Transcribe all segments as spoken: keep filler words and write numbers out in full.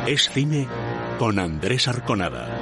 Es cine con Andrés Arconada.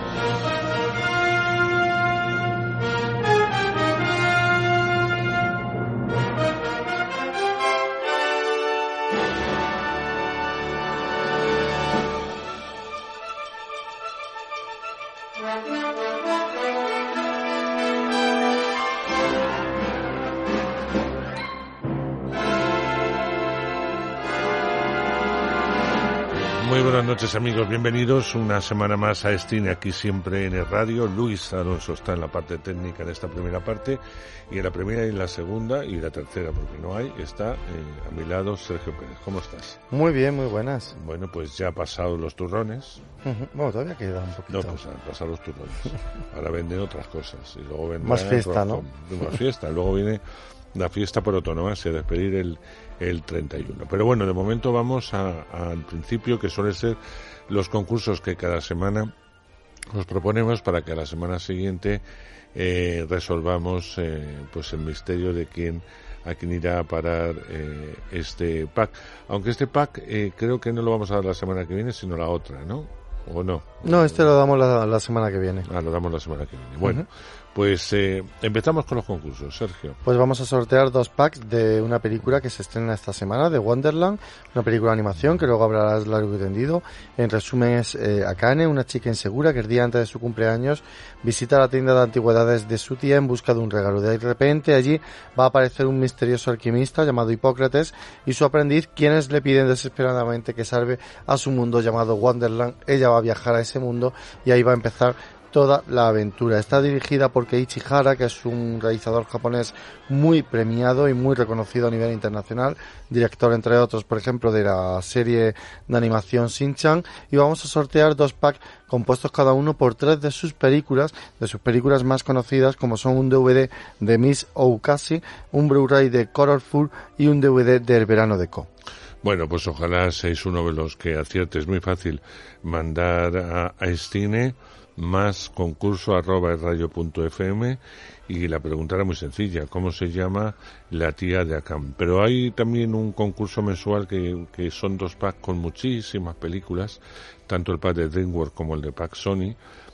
Muy buenas noches, amigos, bienvenidos una semana más a Estine, aquí siempre en el radio. Luis Alonso está en la parte técnica en esta primera parte, y en la primera y en la segunda y la tercera, porque no hay, está eh, a mi lado Sergio Pérez. ¿Cómo estás? Muy bien, muy buenas. Bueno, pues ya han pasado los turrones. Uh-huh. Bueno, todavía queda un poquito. No, pues han pasado los turrones. Ahora venden otras cosas y luego venden más fiesta, ¿no? Más fiesta, luego viene la fiesta por autonomía, despedir el el treinta y uno. Pero bueno, de momento vamos a, a, al principio, que suelen ser los concursos que cada semana nos proponemos para que a la semana siguiente eh, resolvamos eh, pues el misterio de quién a quién irá a parar eh, este pack. Aunque este pack eh, creo que no lo vamos a dar la semana que viene, sino la otra, ¿no? ¿O no? No, este lo damos la, la semana que viene. Ah, lo damos la semana que viene. Bueno, uh-huh. pues eh, empezamos con los concursos, Sergio. Pues vamos a sortear dos packs de una película que se estrena esta semana, de Wonderland, una película de animación que luego hablarás largo y tendido. En resumen es eh, Akane, una chica insegura que el día antes de su cumpleaños visita la tienda de antigüedades de su tía en busca de un regalo. De repente allí va a aparecer un misterioso alquimista llamado Hipócrates y su aprendiz, quienes le piden desesperadamente que salve a su mundo llamado Wonderland. Ella va a viajar a ese mundo y ahí va a empezar toda la aventura. Está dirigida por Keiichi Hara, que es un realizador japonés muy premiado y muy reconocido a nivel internacional, director entre otros, por ejemplo, de la serie de animación Shin-Chan, y vamos a sortear dos packs compuestos cada uno por tres de sus películas, de sus películas más conocidas, como son un D V D de Miss Oukasi, un Blu-ray de Colorful y un D V D de El verano de Ko. Bueno, pues ojalá seáis uno de los que acierte. Es muy fácil mandar a, a Estine más concurso arroba radio punto f m, y la pregunta era muy sencilla: ¿cómo se llama la tía de Akane? Pero hay también un concurso mensual que, que son dos packs con muchísimas películas, tanto el pack de DreamWorks como el de pack Sony,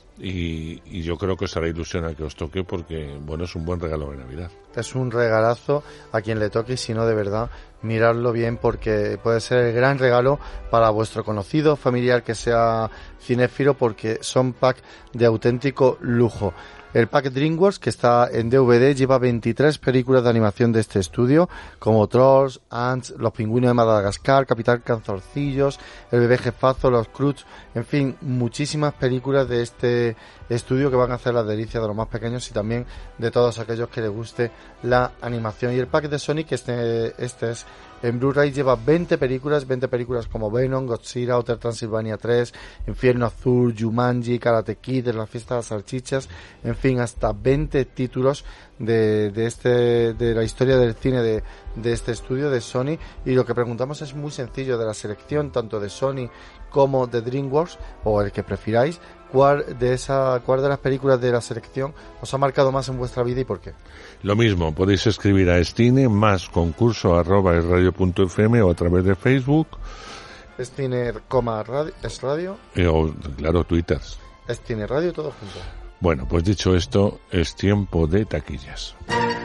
y, y yo creo que os hará ilusión a que os toque, porque bueno, es un buen regalo de Navidad. Es un regalazo a quien le toque, y si no, de verdad, miradlo bien, porque puede ser el gran regalo para vuestro conocido, familiar que sea cinéfilo, porque son pack de auténtico lujo. El pack DreamWorks, que está en D V D, lleva veintitrés películas de animación de este estudio, como Trolls, Ants, Los pingüinos de Madagascar, Capitán Canzorcillos, El bebé jefazo, Los Croods, en fin, muchísimas películas de este estudio que van a hacer las delicias de los más pequeños y también de todos aquellos que les guste la animación. Y el pack de Sonic, este, este es en Blu-ray, lleva veinte películas, veinte películas como Venom, Godzilla, Hotel Transilvania tres, Infierno Azul, Jumanji, Karate Kid, La fiesta de las salchichas, en fin, hasta veinte títulos de, de este, de la historia del cine de, de este estudio de Sony. Y lo que preguntamos es muy sencillo: de la selección tanto de Sony como de DreamWorks, o el que prefiráis, ¿cuál de esa, cuál de las películas de la selección os ha marcado más en vuestra vida y por qué? Lo mismo, podéis escribir a Estine más concurso arroba radio punto f m o a través de Facebook. Estine, coma, radio, es radio. Eh, o, claro, Twitter. Estine Radio, todo junto. Bueno, pues dicho esto, es tiempo de taquillas.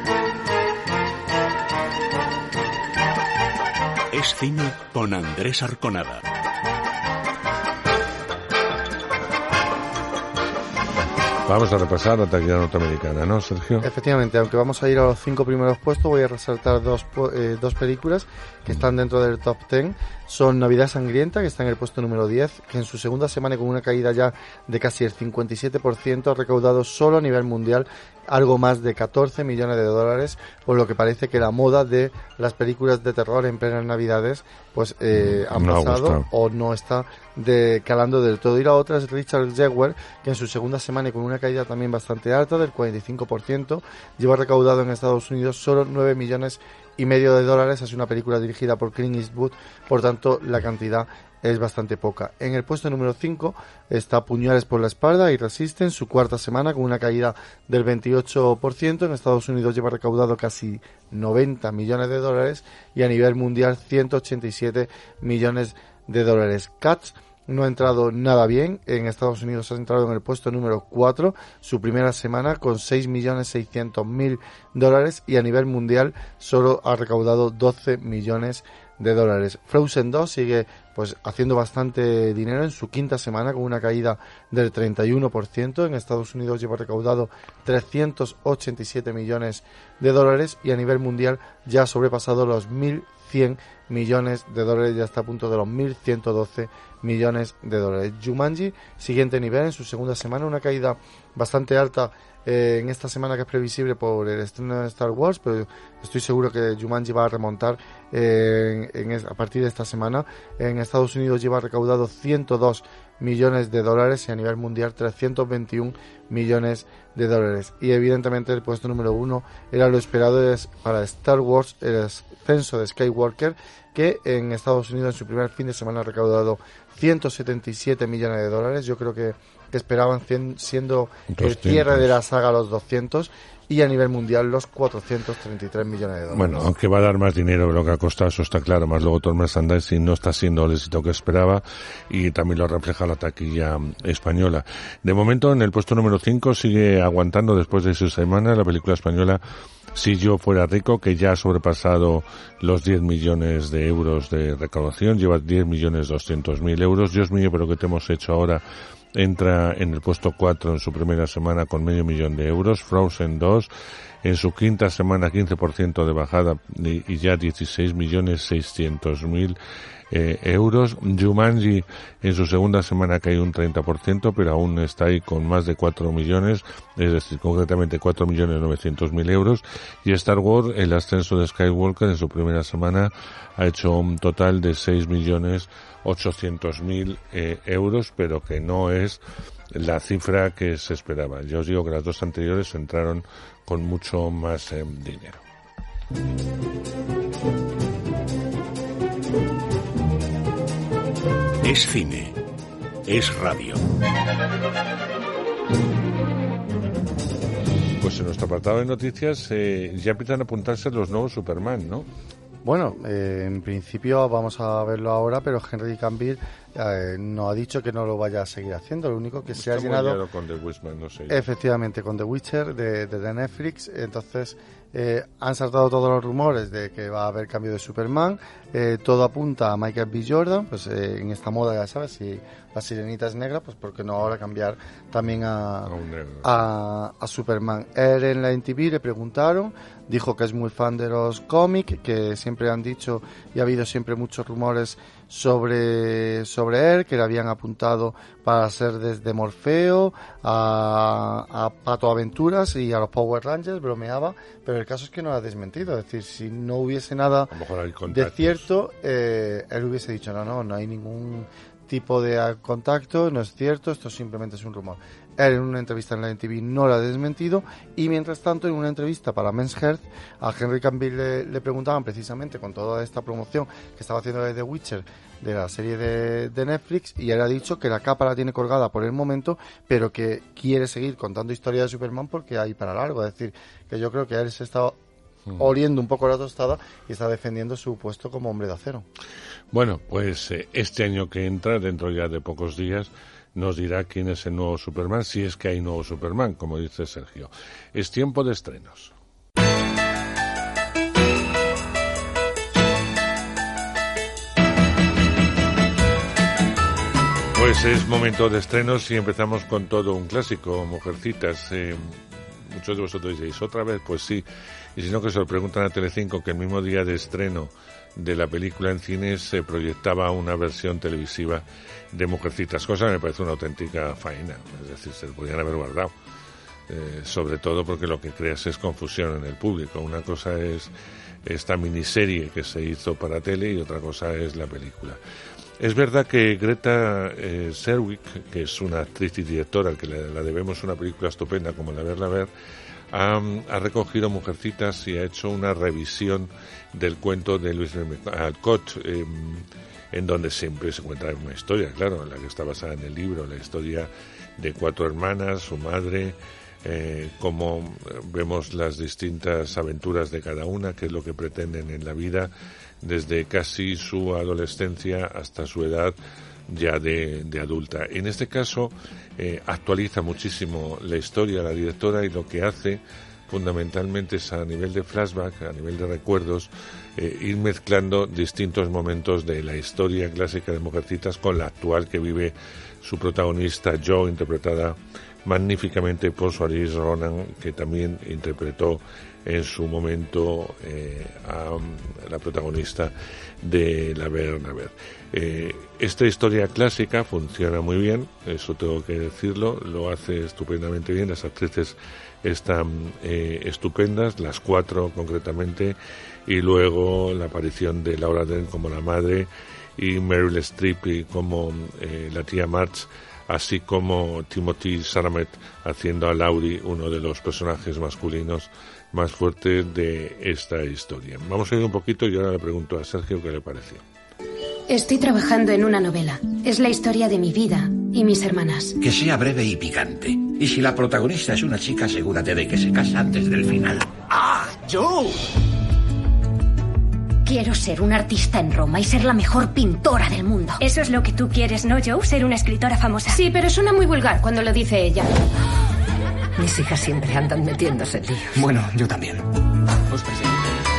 Es cine con Andrés Arconada. Vamos a repasar la taquilla norteamericana, ¿no, Sergio? Efectivamente, aunque vamos a ir a los cinco primeros puestos, voy a resaltar dos, eh, dos películas que están dentro del top diez. Son Navidad Sangrienta, que está en el puesto número diez, que en su segunda semana, con una caída ya de casi el cincuenta y siete por ciento, ha recaudado solo a nivel mundial algo más de catorce millones de dólares, por lo que parece que la moda de las películas de terror en plenas Navidades pues eh, han no pasado o no está de, calando del todo. Y la otra es Richard Jewell, que en su segunda semana, y con una caída también bastante alta del cuarenta y cinco por ciento, lleva recaudado en Estados Unidos solo nueve millones y medio de dólares. Es una película dirigida por Clint Eastwood, por tanto la cantidad es bastante poca. En el puesto número cinco está Puñales por la espalda y Resisten, su cuarta semana, con una caída del veintiocho por ciento. En Estados Unidos lleva recaudado casi noventa millones de dólares y a nivel mundial ciento ochenta y siete millones de dólares. Cats no ha entrado nada bien. En Estados Unidos ha entrado en el puesto número cuatro, su primera semana, con seis millones seiscientos mil dólares, y a nivel mundial solo ha recaudado doce millones de dólares. Frozen dos sigue pues haciendo bastante dinero en su quinta semana, con una caída del treinta y uno por ciento. En Estados Unidos lleva recaudado trescientos ochenta y siete millones de dólares, y a nivel mundial ya ha sobrepasado los mil cien millones de dólares, ya está a punto de los mil ciento doce millones de dólares. Jumanji, siguiente nivel, en su segunda semana, una caída bastante alta eh, en esta semana, que es previsible por el estreno de Star Wars, pero estoy seguro que Jumanji va a remontar eh, en, en, a partir de esta semana. En Estados Unidos lleva recaudado ciento dos millones de dólares, y a nivel mundial trescientos veintiún millones de dólares. Y evidentemente el puesto número uno era lo esperado es para Star Wars, el ascenso de Skywalker, que en Estados Unidos en su primer fin de semana ha recaudado ciento setenta y siete millones de dólares. Yo creo que esperaban cien, siendo doscientos. El cierre de la saga los doscientos, y a nivel mundial los cuatrocientos treinta y tres millones de dólares. Bueno, aunque va a dar más dinero de lo que ha costado, eso está claro, más luego todo el merchandising no está siendo el éxito que esperaba, y también lo refleja la taquilla española. De momento, en el puesto número cinco sigue aguantando después de seis semanas la película española Si yo fuera rico, que ya ha sobrepasado los diez millones de euros de recaudación, lleva diez millones doscientos mil euros. Dios mío, pero ¿qué te hemos hecho ahora? Entra en el puesto cuatro en su primera semana con medio millón de euros. Frozen dos en su quinta semana quince por ciento de bajada y ya dieciséis millones seiscientos mil eh, euros. Jumanji en su segunda semana cae un treinta por ciento, pero aún está ahí con más de cuatro millones, es decir, concretamente cuatro millones novecientos mil euros. Y Star Wars, el ascenso de Skywalker en su primera semana ha hecho un total de seis millones ochocientos mil eh, euros, pero que no es la cifra que se esperaba. Ya os digo que las dos anteriores entraron con mucho más eh, dinero. Es cine, es radio. Pues en nuestro apartado de noticias eh, ya empiezan a apuntarse los nuevos Superman, ¿no? Bueno, eh, en principio vamos a verlo ahora, pero Henry Cavill eh, no ha dicho que no lo vaya a seguir haciendo. Lo único que se ha llenado con The Witcher, no sé. Efectivamente, con The Witcher de, de, de Netflix. Entonces eh, han saltado todos los rumores de que va a haber cambio de Superman. Eh, todo apunta a Michael B. Jordan. Pues eh, en esta moda, ya sabes, si la sirenita es negra, pues ¿por qué no ahora cambiar también a, a, un negro. a, a Superman? Él en la M T V le preguntaron, dijo que es muy fan de los cómics, que siempre han dicho y ha habido siempre muchos rumores sobre sobre él, que le habían apuntado para ser desde Morfeo a, a Pato Aventuras y a los Power Rangers, bromeaba, pero el caso es que no lo ha desmentido. Es decir, si no hubiese nada de cierto, eh, él hubiese dicho no, no, no hay ningún tipo de contacto, no es cierto, esto simplemente es un rumor. Él en una entrevista en la M T V no lo ha desmentido, y mientras tanto en una entrevista para Men's Health a Henry Cavill le, le preguntaban precisamente con toda esta promoción que estaba haciendo de The Witcher, de la serie de, de Netflix, y él ha dicho que la capa la tiene colgada por el momento, pero que quiere seguir contando historia de Superman porque hay para largo. Es decir, que yo creo que él se está oliendo un poco la tostada y está defendiendo su puesto como hombre de acero. Bueno, pues eh, este año que entra, dentro ya de pocos días, nos dirá quién es el nuevo Superman, si es que hay nuevo Superman, como dice Sergio. Es tiempo de estrenos. Pues es momento de estrenos y empezamos con todo un clásico, Mujercitas. Eh, muchos de vosotros diréis, ¿otra vez? Pues sí. Y si no, que se lo preguntan a Telecinco, que el mismo día de estreno de la película en cines se proyectaba una versión televisiva de Mujercitas, cosa que me parece una auténtica faena, es decir, se lo podían haber guardado, eh, sobre todo porque lo que creas es confusión en el público. Una cosa es esta miniserie que se hizo para tele y otra cosa es la película. Es verdad que Greta eh, Gerwig, que es una actriz y directora que la, la debemos una película estupenda como La Verla Ver, ha, ha recogido Mujercitas y ha hecho una revisión del cuento de Luis Alcott, eh, en donde siempre se cuenta una historia, claro, en la que está basada en el libro, la historia de cuatro hermanas, su madre, eh, cómo vemos las distintas aventuras de cada una, qué es lo que pretenden en la vida, desde casi su adolescencia hasta su edad ya de, de adulta. En este caso eh, actualiza muchísimo la historia la directora, y lo que hace fundamentalmente es, a nivel de flashback, a nivel de recuerdos, eh, ir mezclando distintos momentos de la historia clásica de Mujercitas con la actual que vive su protagonista Jo, interpretada magníficamente por Saoirse Ronan, que también interpretó en su momento eh, a la protagonista de La Ver, La Ver. Eh, esta historia clásica funciona muy bien, eso tengo que decirlo, lo hace estupendamente bien, las actrices están eh, estupendas, las cuatro concretamente, y luego la aparición de Laura Dern como la madre y Meryl Streep como eh, la tía Marge, así como Timothy Chalamet haciendo a Laurie, uno de los personajes masculinos más fuertes de esta historia. Vamos a ir un poquito y ahora le pregunto a Sergio qué le pareció. Estoy trabajando en una novela. Es la historia de mi vida y mis hermanas. Que sea breve y picante. Y si la protagonista es una chica, asegúrate de que se casa antes del final. ¡Ah, Joe! Quiero ser una artista en Roma y ser la mejor pintora del mundo. Eso es lo que tú quieres, ¿no, Joe? Ser una escritora famosa. Sí, pero suena muy vulgar cuando lo dice ella. Mis hijas siempre andan metiéndose en líos. Bueno, yo también. Os presento.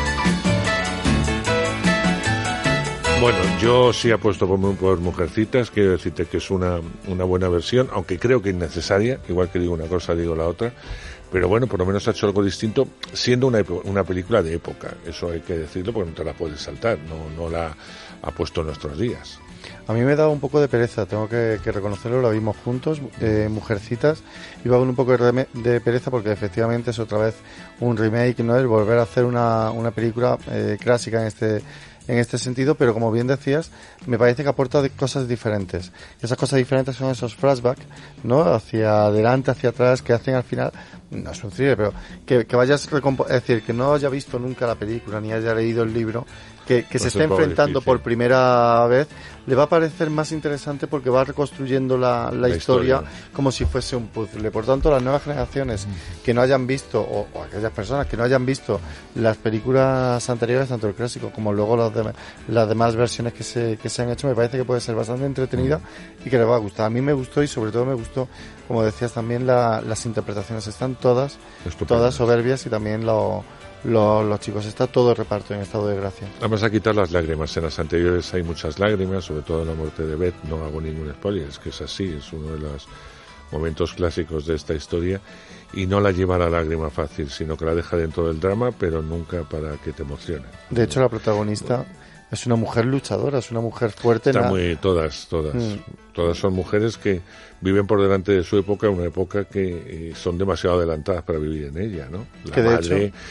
Bueno, yo sí apuesto por, por Mujercitas. Quiero decirte que es una, una buena versión, aunque creo que innecesaria. Igual que digo una cosa, digo la otra. Pero bueno, por lo menos ha hecho algo distinto, siendo una, una película de época. Eso hay que decirlo porque no te la puedes saltar. No, no la ha puesto en nuestros días. A mí me da un poco de pereza, tengo que, que reconocerlo, la vimos juntos, eh, Mujercitas, iba con un poco de, de pereza porque efectivamente es otra vez un remake, ¿no? El volver a hacer una, una película eh, clásica en este en este sentido, pero como bien decías, me parece que aporta de cosas diferentes. Esas cosas diferentes son esos flashbacks, ¿no? Hacia adelante, hacia atrás, que hacen al final, no es un thriller, pero que, que vayas, recompo- es decir, que no haya visto nunca la película, ni haya leído el libro, que, que se esté enfrentando por primera vez, le va a parecer más interesante porque va reconstruyendo la, la, la historia, historia como si fuese un puzzle. Por tanto, las nuevas generaciones que no hayan visto, o, o aquellas personas que no hayan visto las películas anteriores, tanto el clásico como luego los de, las demás versiones que se, que se han hecho, me parece que puede ser bastante entretenida y que le va a gustar. A mí me gustó y sobre todo me gustó, como decías también, la, las interpretaciones están todas, todas soberbias y también lo... Los, los chicos, está todo el reparto en estado de gracia. Vamos a quitar las lágrimas. En las anteriores hay muchas lágrimas, sobre todo en la muerte de Beth. No hago ningún spoiler, es que es así, es uno de los momentos clásicos de esta historia, y no la lleva a la lágrima fácil, sino que la deja dentro del drama, pero nunca para que te emocione. De hecho, la protagonista es una mujer luchadora, es una mujer fuerte. Está na- muy, todas, todas, mm. todas son mujeres que viven por delante de su época, una época que eh, son demasiado adelantadas para vivir en ella, ¿no? La que de madre... hecho...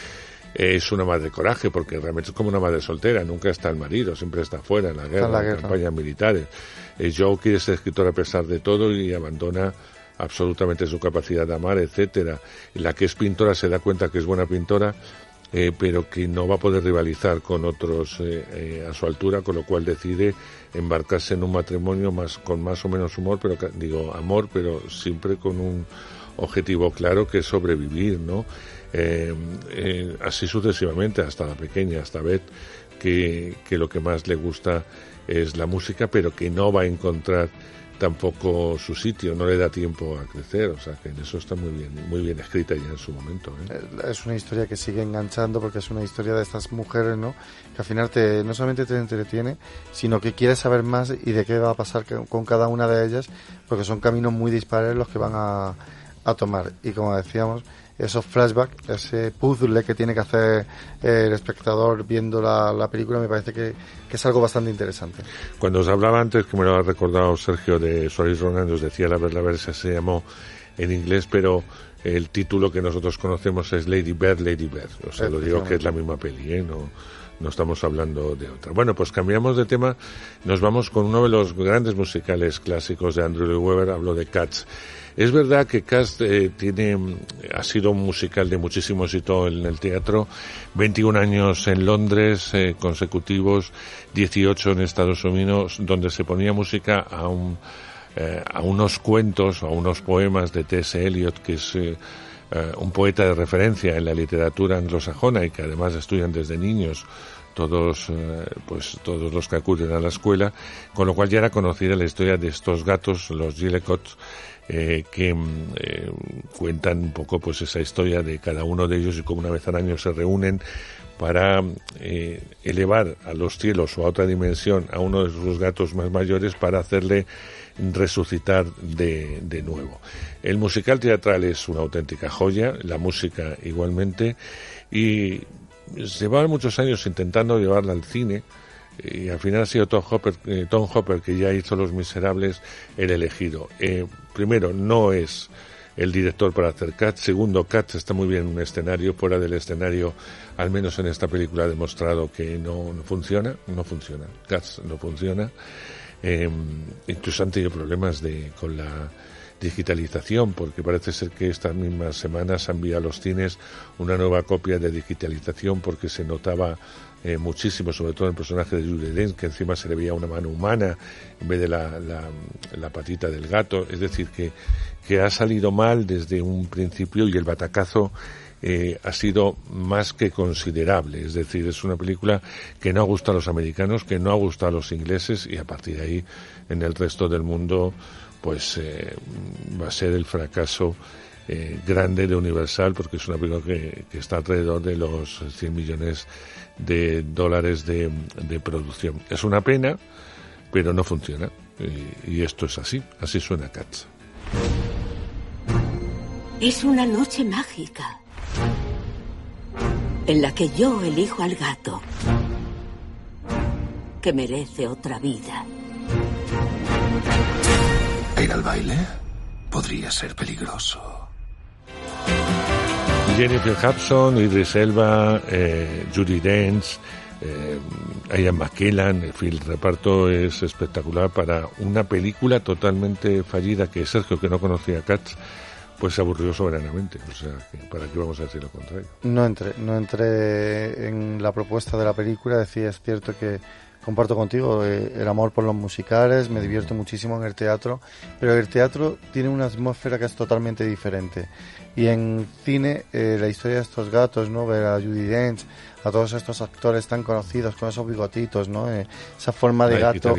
Es una madre coraje, porque realmente es como una madre soltera, nunca está el marido, siempre está fuera en la guerra, en, la guerra. en campañas militares. Eh, Joe quiere ser escritor a pesar de todo y abandona absolutamente su capacidad de amar, etcétera. Y la que es pintora se da cuenta que es buena pintora, eh, pero que no va a poder rivalizar con otros eh, eh, a su altura, con lo cual decide embarcarse en un matrimonio más con más o menos humor, pero digo amor, pero siempre con un objetivo claro, que es sobrevivir, ¿no? Eh, eh, así sucesivamente hasta la pequeña, hasta Beth, que, que lo que más le gusta es la música, pero que no va a encontrar tampoco su sitio, no le da tiempo a crecer, o sea que en eso está muy bien, muy bien escrita ya en su momento, ¿eh? Es una historia que sigue enganchando porque es una historia de estas mujeres, ¿no? Que al final te, no solamente te entretiene, sino que quieres saber más y de qué va a pasar con cada una de ellas, porque son caminos muy dispares los que van a, a tomar, y como decíamos, esos flashbacks, ese puzzle que tiene que hacer el espectador viendo la, la película, me parece que, que es algo bastante interesante. Cuando os hablaba antes, que me lo ha recordado Sergio, de Saoirse Ronan, os decía La Ver, La Ver, se llamó en inglés, pero el título que nosotros conocemos es Lady Bird, Lady Bird. O sea, lo digo que es la misma peli, ¿eh? No, no estamos hablando de otra. Bueno, pues cambiamos de tema, nos vamos con uno de los grandes musicales clásicos de Andrew Lloyd Webber, hablo de Cats. Es verdad que Cats eh, tiene, ha sido un musical de muchísimo éxito en el teatro, veintiún años en Londres eh, consecutivos, dieciocho en Estados Unidos, donde se ponía música a un, eh, a unos cuentos, a unos poemas de T S Eliot, que es eh, uh, un poeta de referencia en la literatura anglosajona y que además estudian desde niños todos eh, pues todos los que acuden a la escuela, con lo cual ya era conocida la historia de estos gatos, los Gillicots, eh, que eh, cuentan un poco pues esa historia de cada uno de ellos y cómo una vez al año se reúnen para eh, elevar a los cielos o a otra dimensión a uno de sus gatos más mayores para hacerle resucitar de, de nuevo. El musical teatral es una auténtica joya, la música igualmente, y llevaban muchos años intentando llevarla al cine, y al final ha sido Tom Hopper, eh, Tom Hopper, que ya hizo Los Miserables, el elegido. Eh, primero, no es el director para hacer Cats. Segundo, Cats está muy bien en un escenario. Fuera del escenario, al menos en esta película, ha demostrado que no, no funciona. No funciona. Cats no funciona. Eh, incluso han tenido problemas de con la digitalización, porque parece ser que estas mismas semanas han enviado a los cines una nueva copia de digitalización, porque se notaba eh, muchísimo, sobre todo en el personaje de Judi Dench, que encima se le veía una mano humana en vez de la, la, la patita del gato. Es decir, que, que ha salido mal desde un principio, y el batacazo Eh, ha sido más que considerable. Es decir, es una película que no ha gustado a los americanos, que no ha gustado a los ingleses, y a partir de ahí en el resto del mundo pues eh, va a ser el fracaso eh, grande de Universal, porque es una película que, que está alrededor de los cien millones de dólares de, de producción. Es una pena, pero no funciona, y, y esto es así, así suena Cats. Es una noche mágica en la que yo elijo al gato que merece otra vida. ¿Ir al baile? Podría ser peligroso. Jennifer Hudson, Idris Elba, eh, Judi Dench, eh, Ian McKellen, en fin, el reparto es espectacular para una película totalmente fallida, que Sergio, que no conocía Cats, pues se aburrió soberanamente. O sea, ¿para qué vamos a decir lo contrario? No entré, no entré en la propuesta de la película. Decía, es cierto que comparto contigo eh, el amor por los musicales, me divierto muchísimo en el teatro, pero el teatro tiene una atmósfera que es totalmente diferente. Y en cine, eh, la historia de estos gatos, ¿no? Ver a Judi Dench, a todos estos actores tan conocidos con esos bigotitos, ¿no? Eh, esa forma de la gato,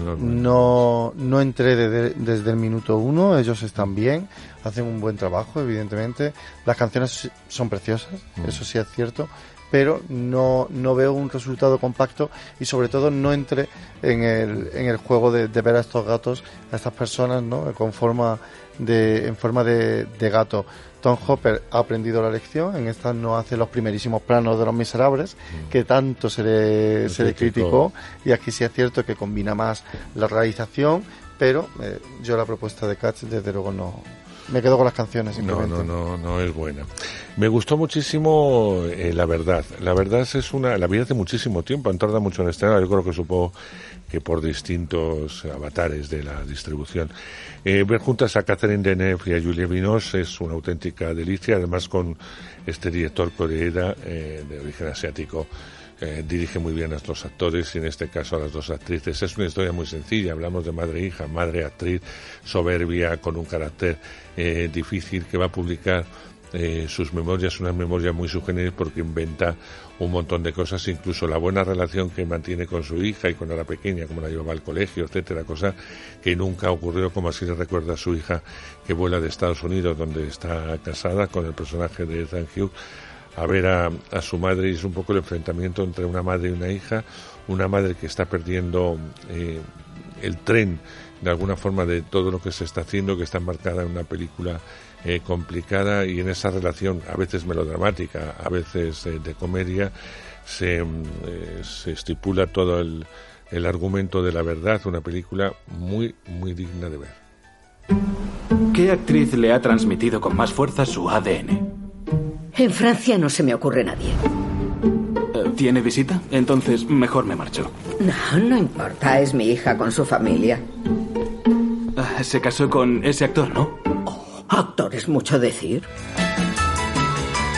no, no entré de, de, desde el minuto uno. Ellos están bien, hacen un buen trabajo, evidentemente. Las canciones son preciosas, mm. eso sí es cierto, pero no, no veo un resultado compacto, y sobre todo no entré en el, en el juego de, de ver a estos gatos, a estas personas, ¿no? Con forma de, en forma de, de gato. Tom Hopper ha aprendido la lección, en esta no hace los primerísimos planos de Los Miserables, mm. que tanto se le, se le criticó, y aquí sí es cierto que combina más la realización, pero eh, yo la propuesta de Cats desde luego no... Me quedo con las canciones simplemente. No, no, no, no es buena. Me gustó muchísimo eh, La Verdad. La Verdad es una... La vi hace muchísimo tiempo, han tardado mucho en estrenar. Yo creo que supongo que por distintos avatares de la distribución. Eh, ver juntas a Catherine Deneuve y a Julia Binoche es una auténtica delicia, además con este director Koreeda, eh, de origen asiático. Eh, dirige muy bien a estos actores, y en este caso a las dos actrices. Es una historia muy sencilla, hablamos de madre e hija, madre actriz soberbia, con un carácter eh, difícil, que va a publicar eh, sus memorias, unas memorias muy sugeridas, porque inventa un montón de cosas, incluso la buena relación que mantiene con su hija y cuando era pequeña, como la llevaba al colegio, etcétera, cosa que nunca ocurrió, como así le recuerda a su hija, que vuela de Estados Unidos, donde está casada con el personaje de Ethan Hughes, a ver a, a su madre, y es un poco el enfrentamiento entre una madre y una hija, una madre que está perdiendo eh, el tren de alguna forma de todo lo que se está haciendo, que está embarcada en una película eh, complicada, y en esa relación a veces melodramática, a veces eh, de comedia, se, eh, se estipula todo el, el argumento de La Verdad, una película muy, muy digna de ver. ¿Qué actriz le ha transmitido con más fuerza su A D N? En Francia no se me ocurre nadie. ¿Tiene visita? Entonces mejor me marcho. No, no importa. Es mi hija con su familia. Se casó con ese actor, ¿no? Oh, actor es mucho decir.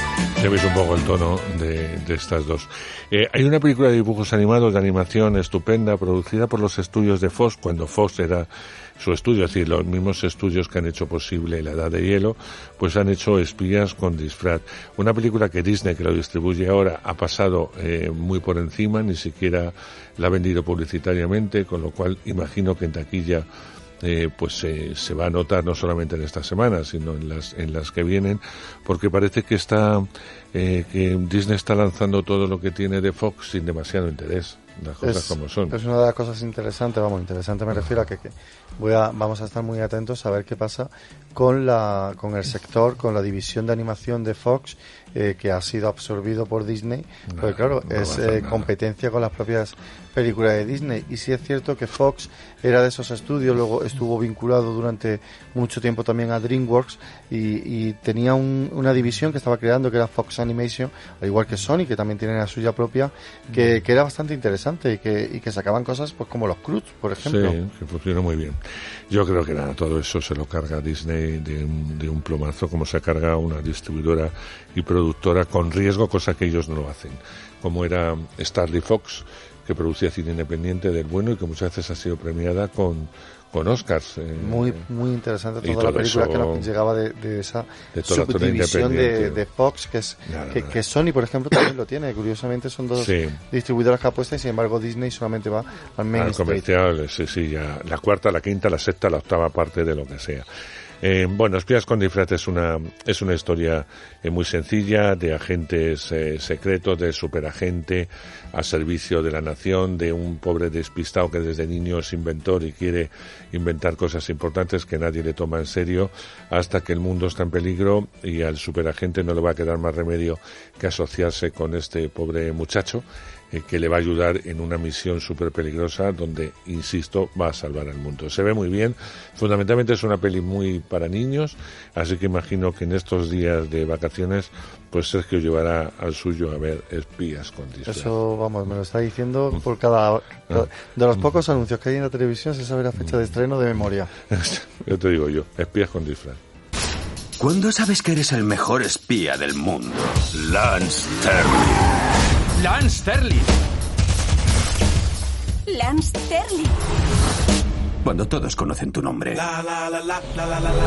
Ya veis un poco el tono de, de estas dos. Eh, hay una película de dibujos animados de animación estupenda, producida por los estudios de Fox, cuando Fox era su estudio, es decir, los mismos estudios que han hecho posible La Edad de Hielo, pues han hecho Espías con disfraz. Una película que Disney, que lo distribuye ahora, ha pasado eh, muy por encima, ni siquiera la ha vendido publicitariamente, con lo cual imagino que en taquilla Eh, pues eh, se va a notar no solamente en esta semana, sino en las en las que vienen, porque parece que está eh, que Disney está lanzando todo lo que tiene de Fox sin demasiado interés, las cosas es, como son. Es una de las cosas interesantes, vamos, interesante me refiero a que, que voy a vamos a estar muy atentos a ver qué pasa con la con el sector, con la división de animación de Fox, eh, que ha sido absorbido por Disney, no, porque claro, no es eh, competencia con las propias películas de Disney. Y sí es cierto que Fox era de esos estudios, luego estuvo vinculado durante mucho tiempo también a DreamWorks y, y tenía un, una división que estaba creando que era Fox Animation, al igual que Sony, que también tiene la suya propia, que, que era bastante interesante y que, y que sacaban cosas pues como los Cruz, por ejemplo. Sí, que funcionó muy bien. Yo creo que nada, todo eso se lo carga Disney de un, de un plomazo, como se carga una distribuidora y productora con riesgo, cosa que ellos no lo hacen, como era Starry Fox, que producía cine independiente del bueno y que muchas veces ha sido premiada con, con Oscars. Eh, muy muy interesante toda todo la película eso, que nos llegaba de, de esa de toda subdivisión de, de Fox, que es nada, que, nada. que Sony, por ejemplo, también lo tiene. Curiosamente son dos sí. distribuidoras que apuestan y sin embargo Disney solamente va al main al comercial, sí, sí, ya la cuarta, la quinta, la sexta, la octava parte de lo que sea. Eh, bueno, Espías con disfraz es una es una historia eh, muy sencilla de agentes eh, secretos, de superagente al servicio de la nación, de un pobre despistado que desde niño es inventor y quiere inventar cosas importantes que nadie le toma en serio, hasta que el mundo está en peligro y al superagente no le va a quedar más remedio que asociarse con este pobre muchacho que le va a ayudar en una misión súper peligrosa donde, insisto, va a salvar al mundo. Se ve muy bien, fundamentalmente es una peli muy para niños, así que imagino que en estos días de vacaciones pues Sergio llevará al suyo a ver Espías con disfraz. Eso, vamos, me lo está diciendo por cada... cada de los pocos anuncios que hay en la televisión se sabe la fecha de estreno de memoria. Yo te digo yo, Espías con disfraz. ¿Cuándo sabes que eres el mejor espía del mundo? Lance Sterling. Lance Sterling. Lance Sterling. Cuando todos conocen tu nombre. La, la, la, la, la, la, la, la.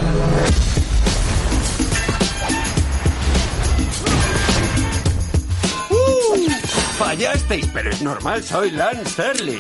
Uh, fallasteis, pero es normal, soy Lance Sterling.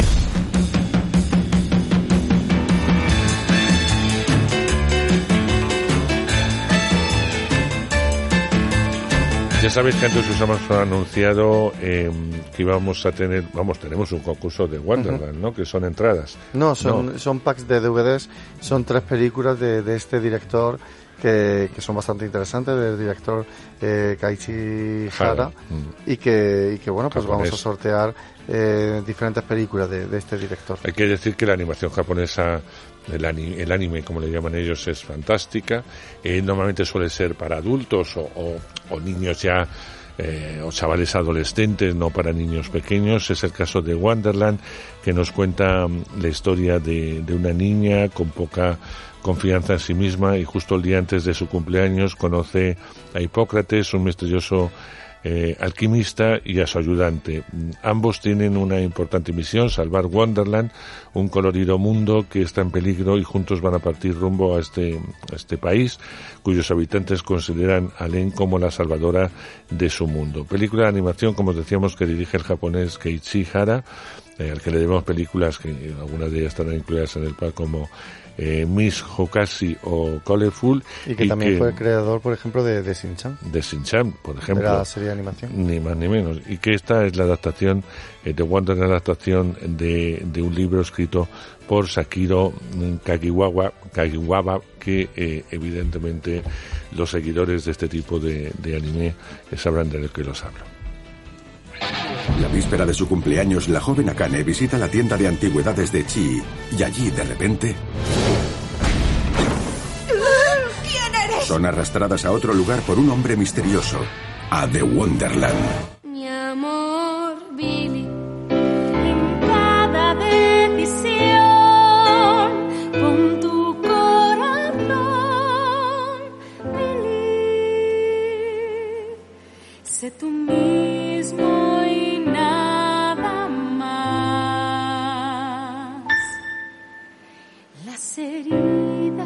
Ya sabéis que antes os hemos anunciado eh, que íbamos a tener, vamos, tenemos un concurso de Wonderland, uh-huh. ¿no? Que son entradas. No, son, no. son packs de D V Ds, son tres películas de, de este director que, que son bastante interesantes, del director eh, Keiichi Hara, mm. y que, y que bueno, pues japonés. Vamos a sortear eh, diferentes películas de, de este director. Hay que decir que la animación japonesa, el anime, el anime como le llaman ellos, es fantástica. Eh, normalmente suele ser para adultos o, o, o niños ya eh, o chavales adolescentes, no para niños pequeños. Es el caso de Wonderland, que nos cuenta um, la historia de, de una niña con poca confianza en sí misma y justo el día antes de su cumpleaños conoce a Hipócrates, un misterioso eh, alquimista, y a su ayudante. Ambos tienen una importante misión: salvar Wonderland, un colorido mundo que está en peligro, y juntos van a partir rumbo a este, a este país cuyos habitantes consideran a Len como la salvadora de su mundo. Película de animación, como decíamos, que dirige el japonés Keiichi Hara, eh, al que le debemos películas que eh, algunas de ellas estarán incluidas en el pack, como Eh, Miss Hokashi o Colorful, y que y también que, fue el creador, por ejemplo, de, de Shin-Chan de Shin-Chan, por ejemplo, de la serie de animación, ni más ni menos, y que esta es la adaptación eh, de Wonder, la adaptación de, de un libro escrito por Sakiro Kagiwara, Kagiwara que eh, evidentemente los seguidores de este tipo de, de anime eh, sabrán de lo que los hablo. La víspera de su cumpleaños, la joven Akane visita la tienda de antigüedades de Chi, y allí, de repente, ¿quién eres? Son arrastradas a otro lugar por un hombre misterioso, a The Wonderland. Mi amor, Billy, en cada decisión, con tu corazón, Billy.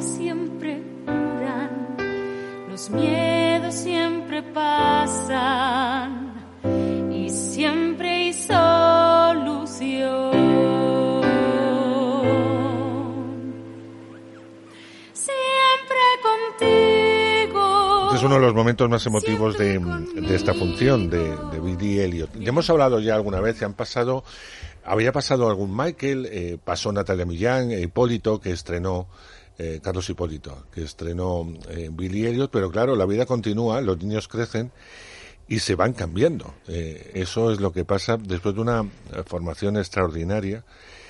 siempre curan, los miedos siempre pasan y siempre hay solución. Siempre contigo. Es uno de los momentos más emotivos de, de esta función de, de Billy Elliot. Ya hemos hablado ya alguna vez, y han pasado, había pasado algún Michael, eh, pasó Natalia Millán, eh, Hipólito, que estrenó, eh, Carlos Hipólito, que estrenó eh, Billy Elliot, pero claro, la vida continúa, los niños crecen y se van cambiando. Eh, eso es lo que pasa después de una formación extraordinaria,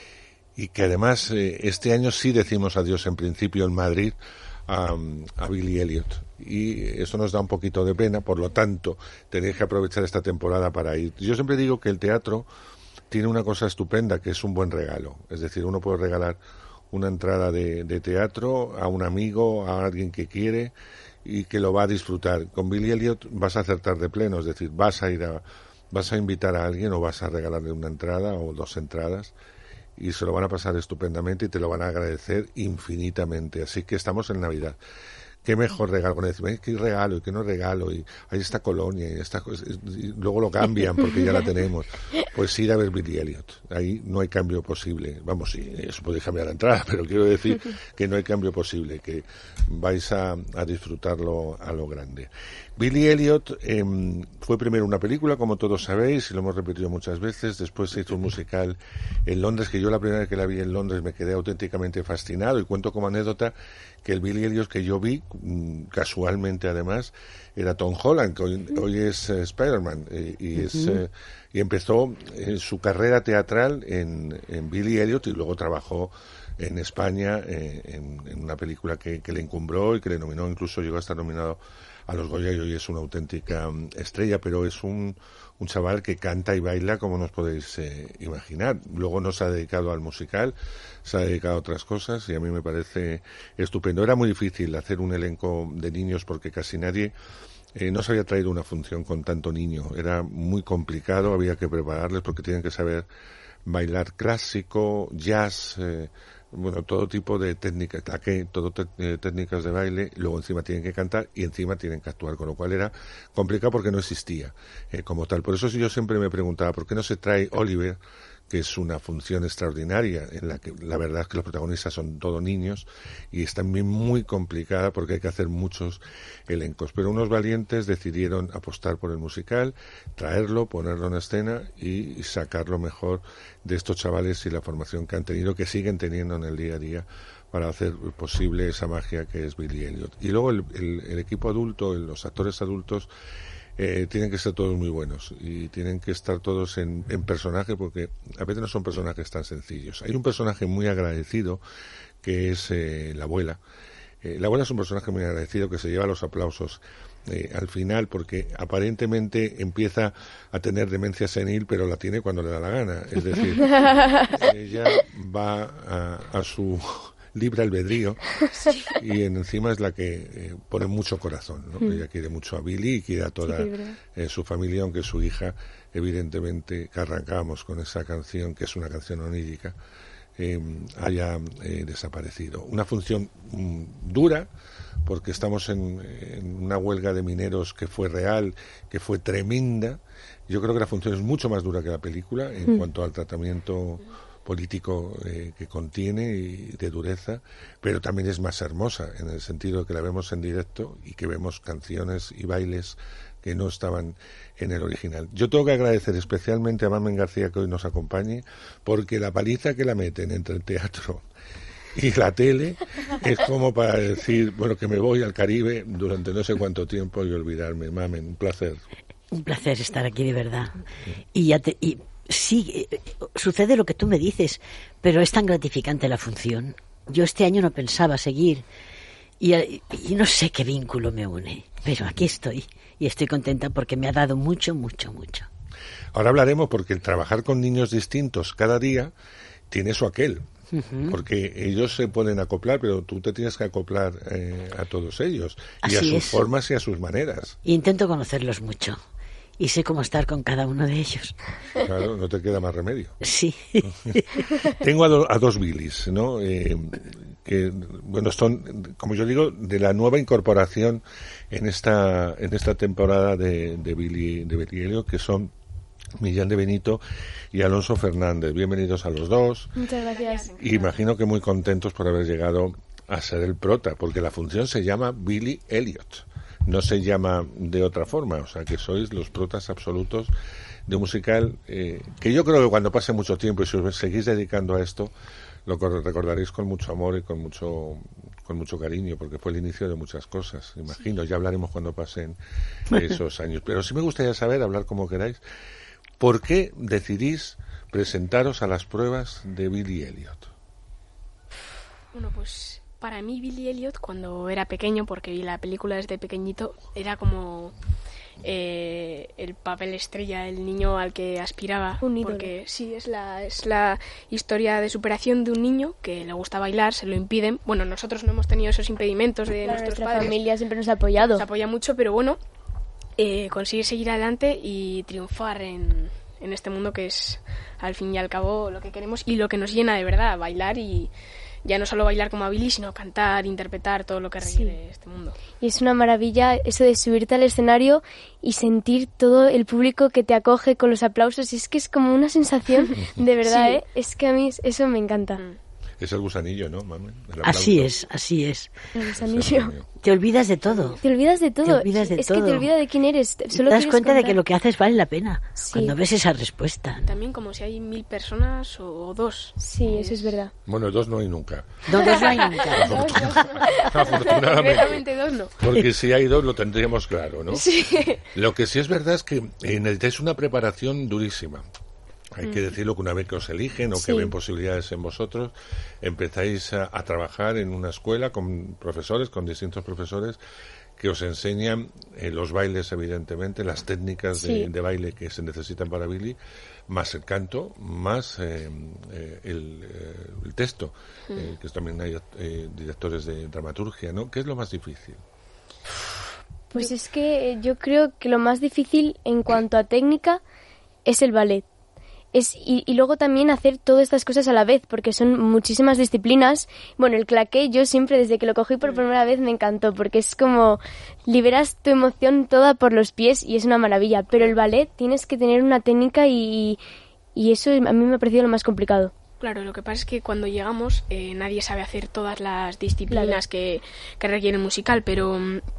y que además eh, este año sí decimos adiós en principio en Madrid a, a Billy Elliot, y eso nos da un poquito de pena. Por lo tanto, tenéis que aprovechar esta temporada para ir. Yo siempre digo que el teatro tiene una cosa estupenda, que es un buen regalo. Es decir, uno puede regalar una entrada de, de teatro a un amigo, a alguien que quiere y que lo va a disfrutar. Con Billy Elliot vas a acertar de pleno, es decir, vas a ir a, vas a invitar a alguien o vas a regalarle una entrada o dos entradas, y se lo van a pasar estupendamente y te lo van a agradecer infinitamente. Así que estamos en Navidad. Qué mejor regalo, con decir, qué regalo y qué no regalo, y hay esta colonia y esta cosa, y luego lo cambian porque ya la tenemos. Pues ir a ver Billy Elliot, ahí no hay cambio posible. Vamos, sí, eso podéis cambiar la entrada, pero quiero decir que no hay cambio posible, que vais a, a disfrutarlo a lo grande. Billy Elliot eh, fue primero una película, como todos sabéis, y lo hemos repetido muchas veces. Después se hizo un musical en Londres, que yo la primera vez que la vi en Londres me quedé auténticamente fascinado, y cuento como anécdota que el Billy Elliot que yo vi, casualmente además, era Tom Holland, que hoy, hoy es uh, Spider-Man, eh, y, uh-huh. es, eh, y empezó eh, su carrera teatral en, en Billy Elliot, y luego trabajó en España eh, en, en una película que, que le encumbró y que le nominó, incluso llegó a estar nominado a los Goya, y hoy es una auténtica um, estrella, pero es un, un chaval que canta y baila como no os podéis eh, imaginar. Luego no se ha dedicado al musical, se ha dedicado a otras cosas, y a mí me parece estupendo. Era muy difícil hacer un elenco de niños porque casi nadie eh, no se había traído una función con tanto niño. Era muy complicado, había que prepararles porque tienen que saber bailar clásico, jazz, eh, bueno, todo tipo de técnicas, que todo te, eh, técnicas de baile, luego encima tienen que cantar y encima tienen que actuar, con lo cual era complicado porque no existía eh, como tal. Por eso yo siempre me preguntaba, ¿por qué no se trae Oliver?, que es una función extraordinaria, en la que la verdad es que los protagonistas son todos niños, y es también muy complicada porque hay que hacer muchos elencos. Pero unos valientes decidieron apostar por el musical, traerlo, ponerlo en escena y sacar lo mejor de estos chavales y la formación que han tenido, que siguen teniendo en el día a día, para hacer posible esa magia que es Billy Elliot. Y luego el, el, el equipo adulto, los actores adultos, Eh, tienen que ser todos muy buenos y tienen que estar todos en, en personaje, porque a veces no son personajes tan sencillos. Hay un personaje muy agradecido que es eh, la abuela. Eh, la abuela es un personaje muy agradecido que se lleva los aplausos eh, al final, porque aparentemente empieza a tener demencia senil, pero la tiene cuando le da la gana. Es decir, ella va a, a su libre albedrío, sí. Y encima es la que eh, pone mucho corazón, ¿no? Mm. Ella quiere mucho a Billy y quiere a toda sí, eh, su familia, aunque su hija, evidentemente, que arrancamos con esa canción, que es una canción onírica, eh, haya eh, desaparecido. Una función mm, dura, porque estamos en, en una huelga de mineros que fue real, que fue tremenda. Yo creo que la función es mucho más dura que la película en mm. cuanto al tratamiento político eh, que contiene y de dureza, pero también es más hermosa en el sentido de que la vemos en directo y que vemos canciones y bailes que no estaban en el original. Yo tengo que agradecer especialmente a Mamen García que hoy nos acompañe, porque la paliza que la meten entre el teatro y la tele es como para decir, bueno, que me voy al Caribe durante no sé cuánto tiempo y olvidarme. Mamen, un placer. Un placer estar aquí, de verdad. Y ya te... Y... Sí, sucede lo que tú me dices, pero es tan gratificante la función. Yo este año no pensaba seguir y, y no sé qué vínculo me une, pero aquí estoy y estoy contenta porque me ha dado mucho, mucho, mucho. Ahora hablaremos, porque el trabajar con niños distintos cada día tiene su aquel, uh-huh. porque ellos se pueden acoplar, pero tú te tienes que acoplar eh, a todos ellos, y Así a sus es. formas y a sus maneras. Intento conocerlos mucho. y sé cómo estar con cada uno de ellos. Claro, no te queda más remedio. Sí. Tengo a, do, a dos Billys, ¿no? Eh, que, bueno, son, como yo digo, de la nueva incorporación en esta en esta temporada de, de Billy de Billy Elliot, que son Millán de Benito y Alonso Fernández. Bienvenidos a los dos. Muchas gracias. Y imagino que muy contentos por haber llegado a ser el prota, porque la función se llama Billy Elliot. No se llama de otra forma, o sea que sois los protas absolutos de un musical eh, que yo creo que cuando pase mucho tiempo y si os seguís dedicando a esto, lo recordaréis con mucho amor y con mucho con mucho cariño, porque fue el inicio de muchas cosas, imagino. Ya hablaremos cuando pasen esos años. Pero sí me gustaría saber, hablar como queráis, ¿por qué decidís presentaros a las pruebas de Billy Elliot? Bueno, pues para mí Billy Elliot, cuando era pequeño, porque vi la película desde pequeñito, era como eh, el papel estrella, el niño al que aspiraba. Un ídolo. Porque sí, es la, es la historia de superación de un niño que le gusta bailar, se lo impiden. Bueno, nosotros no hemos tenido esos impedimentos de claro, nuestros nuestra padres. La familia siempre nos ha apoyado. Nos apoya mucho, pero bueno, eh, conseguir seguir adelante y triunfar en, en este mundo que es, al fin y al cabo, lo que queremos y lo que nos llena de verdad, bailar y... ya no solo bailar como a Billy, sino cantar, interpretar todo lo que requiere sí. este mundo. Y es una maravilla eso de subirte al escenario y sentir todo el público que te acoge con los aplausos. Es que es como una sensación de verdad, sí. ¿eh? Es que a mí eso me encanta. Mm. Es el gusanillo, ¿no, mami? Así es, así es. El gusanillo. Te olvidas de todo. Te olvidas de todo. Te olvidas de es todo. que te olvidas de quién eres. Solo te das cuenta contar. de que lo que haces vale la pena. Sí. Cuando ves esa respuesta. También como si hay mil personas o dos. Sí, eso es verdad. Bueno, dos no hay nunca. No, dos no hay nunca. Afortunadamente. dos no. Porque si hay dos lo tendríamos claro, ¿no? Sí. Lo que sí es verdad es que necesitáis una preparación durísima. Hay que decirlo que una vez que os eligen o sí. que ven posibilidades en vosotros, empezáis a, a trabajar en una escuela con profesores, con distintos profesores que os enseñan eh, los bailes, evidentemente, las técnicas sí. de, de baile que se necesitan para Billy, más el canto, más eh, eh, el, eh, el texto, mm. eh, que también hay eh, directores de dramaturgia, ¿no? ¿Qué es lo más difícil? Pues es que yo creo que lo más difícil en cuanto a técnica es el ballet. Es, y, y luego también hacer todas estas cosas a la vez, porque son muchísimas disciplinas. Bueno, el claqué yo siempre, desde que lo cogí por primera vez, me encantó, porque es como liberas tu emoción toda por los pies y es una maravilla. Pero el ballet tienes que tener una técnica y, y eso a mí me ha parecido lo más complicado. Claro, lo que pasa es que cuando llegamos eh, nadie sabe hacer todas las disciplinas claro. que, que requiere el musical, pero...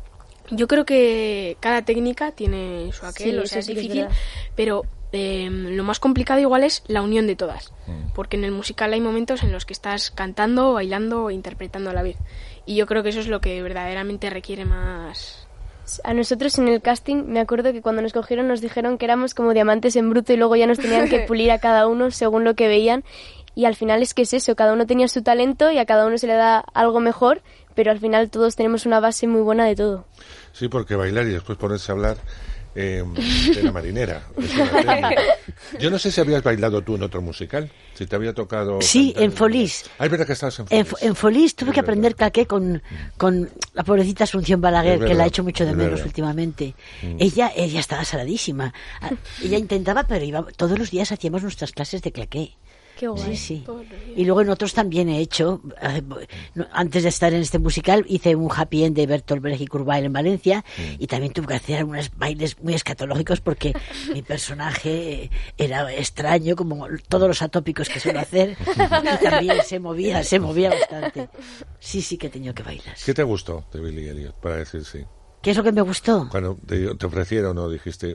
yo creo que cada técnica tiene su aquel, sí, o sea, es difícil, es pero eh, lo más complicado igual es la unión de todas, mm. porque en el musical hay momentos en los que estás cantando, bailando o interpretando a la vez, y yo creo que eso es lo que verdaderamente requiere más... A nosotros en el casting, me acuerdo que cuando nos cogieron nos dijeron que éramos como diamantes en bruto y luego ya nos tenían que pulir a cada uno según lo que veían, y al final es que es eso, cada uno tenía su talento y a cada uno se le da algo mejor, pero al final todos tenemos una base muy buena de todo. Sí, porque bailar y después ponerse a hablar eh, de la marinera. Es una Yo no sé si habías bailado tú en otro musical, si te había tocado... Sí, en Folís. Ah, es verdad que estabas en Folís. En, en Folís tuve es que verdad. aprender claqué con, con la pobrecita Asunción Balaguer, que la ha hecho mucho de menos verdad. últimamente. Mm. Ella ella estaba saladísima. Ella intentaba, pero iba todos los días hacíamos nuestras clases de claqué. Qué guay. Sí, sí. Y luego en otros también he hecho, antes de estar en este musical, hice un happy end de Bertolt Brecht y Kurt Weill en Valencia, mm. y también tuve que hacer algunos bailes muy escatológicos porque mi personaje era extraño, como todos los atópicos que suelo hacer, y también se movía, se movía bastante. Sí, sí que he tenido que bailar. ¿Qué te gustó de Billy Elliot, para decir sí? ¿Qué es lo que me gustó? Cuando te, te ofrecieron o dijiste...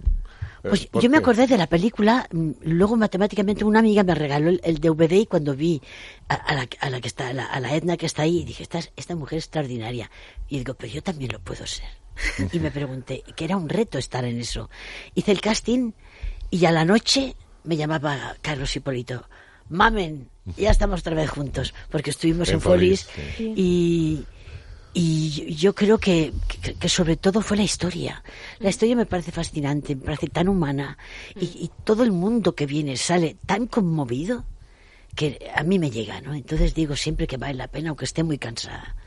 Pues yo me acordé de la película, luego matemáticamente una amiga me regaló el, el D V D y cuando vi a, a, la, a la que está, a la, a la Edna que está ahí, dije, esta, esta mujer es extraordinaria. Y digo, pero yo también lo puedo ser. Y me pregunté, que era un reto estar en eso. Hice el casting y a la noche me llamaba Carlos Hipólito, mamen, ya estamos otra vez juntos, porque estuvimos en, en Folís, sí. y... Y yo creo que, que, que sobre todo fue la historia. La historia me parece fascinante, me parece tan humana. Y, y todo el mundo que viene sale tan conmovido que a mí me llega, ¿no? Entonces digo siempre que vale la pena, aunque esté muy cansada.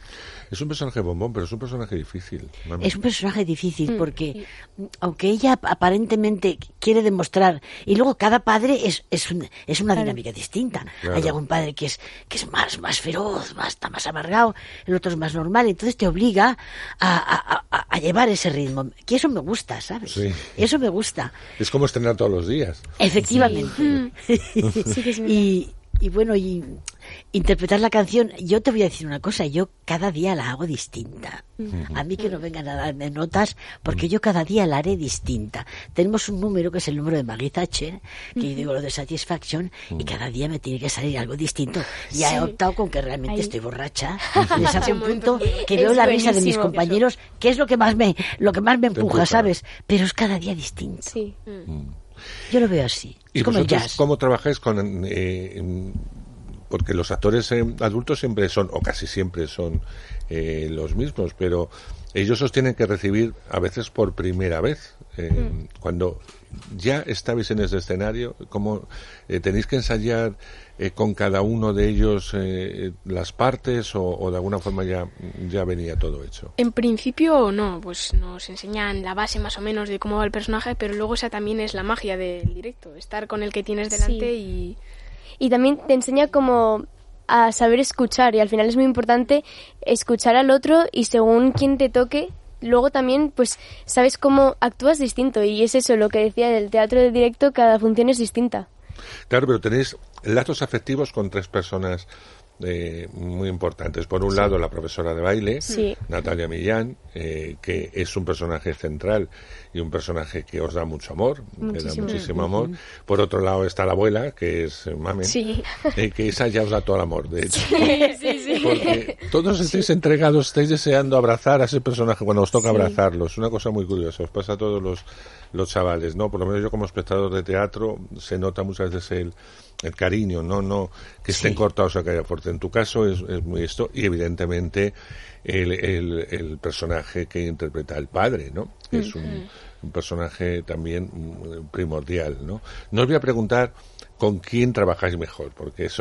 Es un personaje bombón, pero es un personaje difícil. Mami. Es un personaje difícil porque, mm. aunque ella aparentemente quiere demostrar, y luego cada padre es es, un, es una claro. dinámica distinta. Claro. Hay algún padre que es que es más más feroz, más está más amargado, el otro es más normal, entonces te obliga a, a, a, a llevar ese ritmo. Que eso me gusta, ¿sabes? Sí. Eso me gusta. Es como estrenar todos los días. Efectivamente. Sí. Sí que es y Y bueno, y interpretar la canción, yo te voy a decir una cosa, yo cada día la hago distinta. A mí que no vengan a darme notas, porque yo cada día la haré distinta. Tenemos un número que es el número de Maggie Thatcher, que yo digo lo de Satisfaction, y cada día me tiene que salir algo distinto. Ya sí. he optado con que realmente Ahí. estoy borracha. Les hago un punto que veo la risa de mis compañeros, eso. que es lo que más me, lo que más me empuja, ¿sabes? Pero es cada día distinto. Sí. Mm. Yo lo veo así. ¿Y como vosotros el jazz. cómo trabajáis con...? Eh, porque los actores eh, adultos siempre son, o casi siempre son eh, los mismos, pero ellos os tienen que recibir a veces por primera vez. Eh, mm. Cuando ya estabais en ese escenario, ¿cómo eh, tenéis que ensayar eh, con cada uno de ellos eh, las partes o, o de alguna forma ya, ya venía todo hecho? En principio no, pues nos enseñan la base más o menos de cómo va el personaje, pero luego esa también es la magia del directo, estar con el que tienes delante sí. y... Y también te enseña como a saber escuchar, y al final es muy importante escuchar al otro y según quien te toque, luego también pues sabes cómo actúas distinto, y es eso lo que decía del teatro de directo, cada función es distinta. Claro, pero tenéis lazos afectivos con tres personas eh, muy importantes. Por un sí. lado, la profesora de baile, sí. Natalia Millán, eh, que es un personaje central y un personaje que os da mucho amor, muchísimo. que da muchísimo amor. Por otro lado está la abuela, que es eh, Mame, sí. eh, que esa ya os da todo el amor, de hecho. Sí, sí, sí. Porque todos estáis sí. entregados, estáis deseando abrazar a ese personaje cuando os toca sí. abrazarlo. Es una cosa muy curiosa, os pasa a todos los, los chavales, ¿no? Por lo menos yo como espectador de teatro se nota muchas veces el el cariño, no no que estén sí. cortados o que haya fuerte. En tu caso es, es muy esto, y evidentemente el, el, el personaje que interpreta al padre, ¿no? Que es un, un personaje también primordial, ¿no? No os voy a preguntar con quién trabajáis mejor, porque eso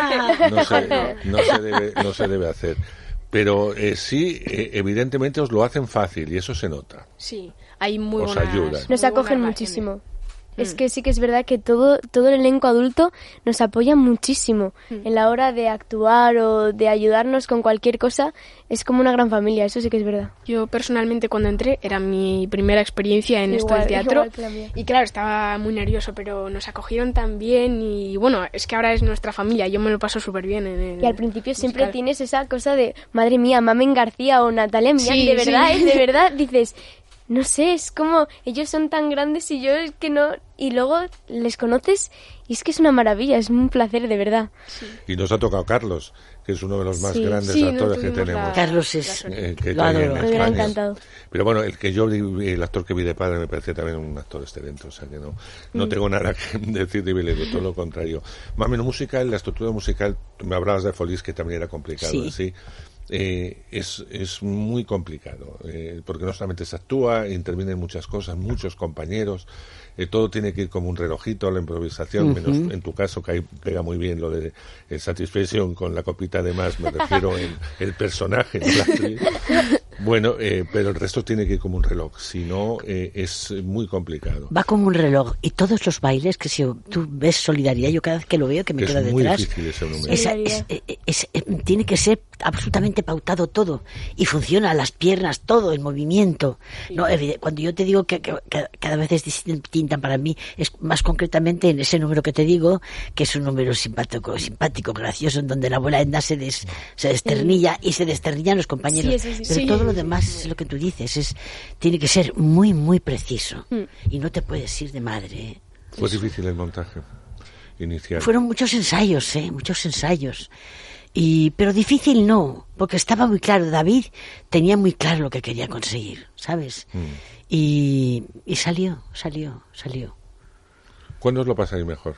no se, no se debe, no se debe hacer. Pero eh, sí, eh, evidentemente os lo hacen fácil y eso se nota. Sí, hay muy os buenas, ayudan. Nos acogen muchísimo. Es que sí que es verdad que todo todo el elenco adulto nos apoya muchísimo mm. en la hora de actuar o de ayudarnos con cualquier cosa. Es como una gran familia, eso sí que es verdad. Yo personalmente cuando entré era mi primera experiencia en igual, esto del teatro y claro, estaba muy nervioso, pero nos acogieron tan bien y bueno, es que ahora es nuestra familia, yo me lo paso súper bien en el Y al principio musical. Siempre tienes esa cosa de, madre mía, Mamen García o Natalia Millán, sí, de verdad, sí. ¿eh? De verdad, dices... No sé, es como ellos son tan grandes y yo es que no... Y luego les conoces y es que es una maravilla, es un placer de verdad. Sí. Y nos ha tocado Carlos, que es uno de los más sí. grandes sí, actores que tenemos. La... Carlos es... Eh, que lo adoro. Me hubiera encantado. Pero bueno, el que yo vi, el actor que vi de padre me parecía también un actor excelente, o sea que no no mm. tengo nada que decir de Vilero, todo lo contrario. Mami, no musical, la estructura musical, me hablabas de Folies, que también era complicado, sí. ¿sí? Eh, es, es muy complicado, eh, porque no solamente se actúa, intervienen muchas cosas, muchos compañeros, eh, todo tiene que ir como un relojito a la improvisación, uh-huh. menos en tu caso que ahí pega muy bien lo de el Satisfaction con la copita de más, me refiero en el personaje, no la actriz. Bueno, eh, pero el resto tiene que ir como un reloj, si no eh, es muy complicado. Va como un reloj, y todos los bailes, que si tú ves Solidaridad, yo cada vez que lo veo que me es quedo muy detrás, difícil ese número. Es, es, es, es, es, tiene que ser absolutamente pautado todo, y funciona las piernas, todo el movimiento. Sí. No, cuando yo te digo que, que, que cada vez es distinta para mí, es más concretamente en ese número que te digo, que es un número simpático, simpático, gracioso, en donde la abuela Edna se, des, se desternilla y se desternillan los compañeros, sí, sí, sí, pero sí. todo lo demás es lo que tú dices, es tiene que ser muy muy preciso mm. y no te puedes ir de madre, ¿eh? Fue difícil el montaje inicial. Fueron muchos ensayos, ¿eh? muchos ensayos, y pero difícil no, porque estaba muy claro, David tenía muy claro lo que quería conseguir, ¿sabes? Mm. y, y salió, salió, salió. ¿Cuándo os lo pasáis mejor?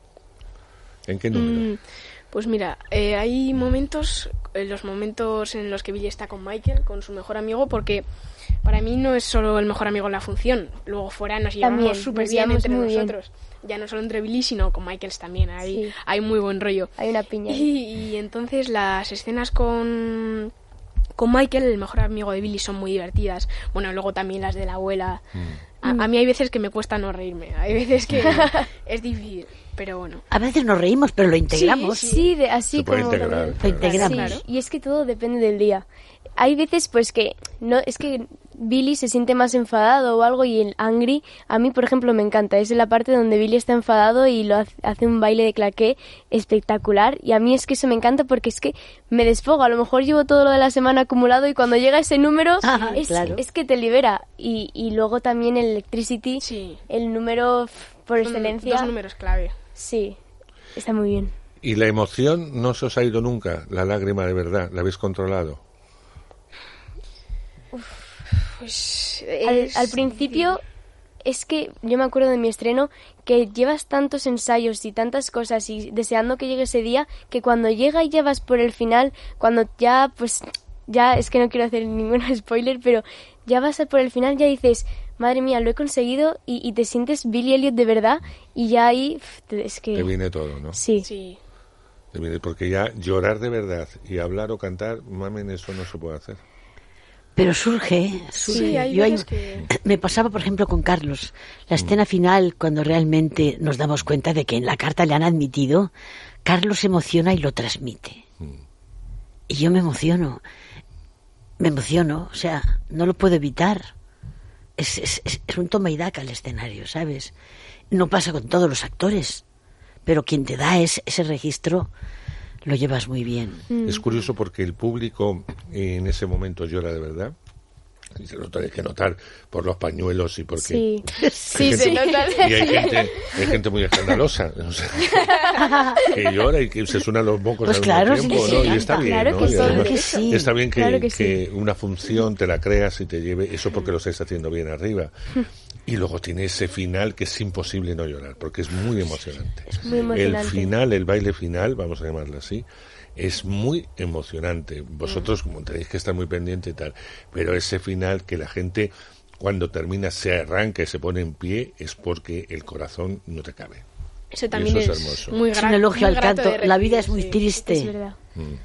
¿En qué número? Mm. Pues mira, eh, hay momentos, eh, los momentos en los que Billy está con Michael, con su mejor amigo, porque para mí no es solo el mejor amigo en la función, luego fuera nos llevamos súper bien entre nosotros, bien. Ya no solo entre Billy, sino con Michael también, hay, sí. hay muy buen rollo. Hay una piña. Y, y entonces las escenas con, con Michael, el mejor amigo de Billy, son muy divertidas. Bueno, luego también las de la abuela. Mm. A, a mí hay veces que me cuesta no reírme, hay veces que es difícil, pero bueno. A veces nos reímos, pero lo integramos. Sí, sí, de, así Se puede como integrar, lo claro. integramos. Sí, y es que todo depende del día. Hay veces pues que no es que Billy se siente más enfadado o algo y el angry a mí por ejemplo me encanta, es la parte donde Billy está enfadado y lo hace, hace un baile de claqué espectacular y a mí es que eso me encanta porque es que me desfogo, a lo mejor llevo todo lo de la semana acumulado y cuando llega ese número Ah, es, claro. es que te libera y, y luego también el Electricity, Sí. el número f- por Son excelencia, dos números clave. sí, está muy bien. ¿Y la emoción no se os ha ido nunca? La lágrima de verdad, ¿la habéis controlado? Pues Al, es al principio es que yo me acuerdo de mi estreno que llevas tantos ensayos y tantas cosas y deseando que llegue ese día que cuando llega y ya vas por el final, cuando ya pues ya es que no quiero hacer ningún spoiler, pero ya vas a por el final ya dices, madre mía, lo he conseguido y, y te sientes Billy Elliot de verdad y ya ahí pf, te- es que Te viene todo, ¿no? sí. Sí. Te viene- porque ya llorar de verdad y hablar o cantar, mamen, eso no se puede hacer. Pero surge, surge. Sí, hay Yo veces que... Me pasaba, por ejemplo, con Carlos. La escena final, cuando realmente nos damos cuenta de que en la carta le han admitido, Carlos se emociona y lo transmite. Y yo me emociono. Me emociono, o sea, no lo puedo evitar. Es, es, es, es un toma y daca el escenario, ¿sabes? No pasa con todos los actores, pero quien te da es, ese registro lo llevas muy bien. Es curioso porque el público en ese momento llora de verdad. Y se lo tiene que notar por los pañuelos y porque... Sí, hay sí, gente- se nota. Y hay gente, hay gente muy escandalosa, o sea, que llora y que se suenan los mocos Pues al claro, mismo tiempo, sí, ¿no? sí, Y está bien, claro ¿no? que Y sí, además claro que sí. está bien que, Claro que que sí. una función te la creas y te lleve, eso porque lo estáis haciendo bien arriba. Y luego tiene ese final que es imposible no llorar, porque es muy emocionante. Es muy El emocionante. final, el baile final, vamos a llamarlo así, es muy emocionante. Vosotros como tenéis que estar muy pendiente y tal, pero ese final que la gente cuando termina se arranca y se pone en pie es porque el corazón no te cabe. Eso Y también eso es, es hermoso. muy Es un grato. elogio muy al grato canto. de La vida es recibir, muy sí. triste. Es verdad.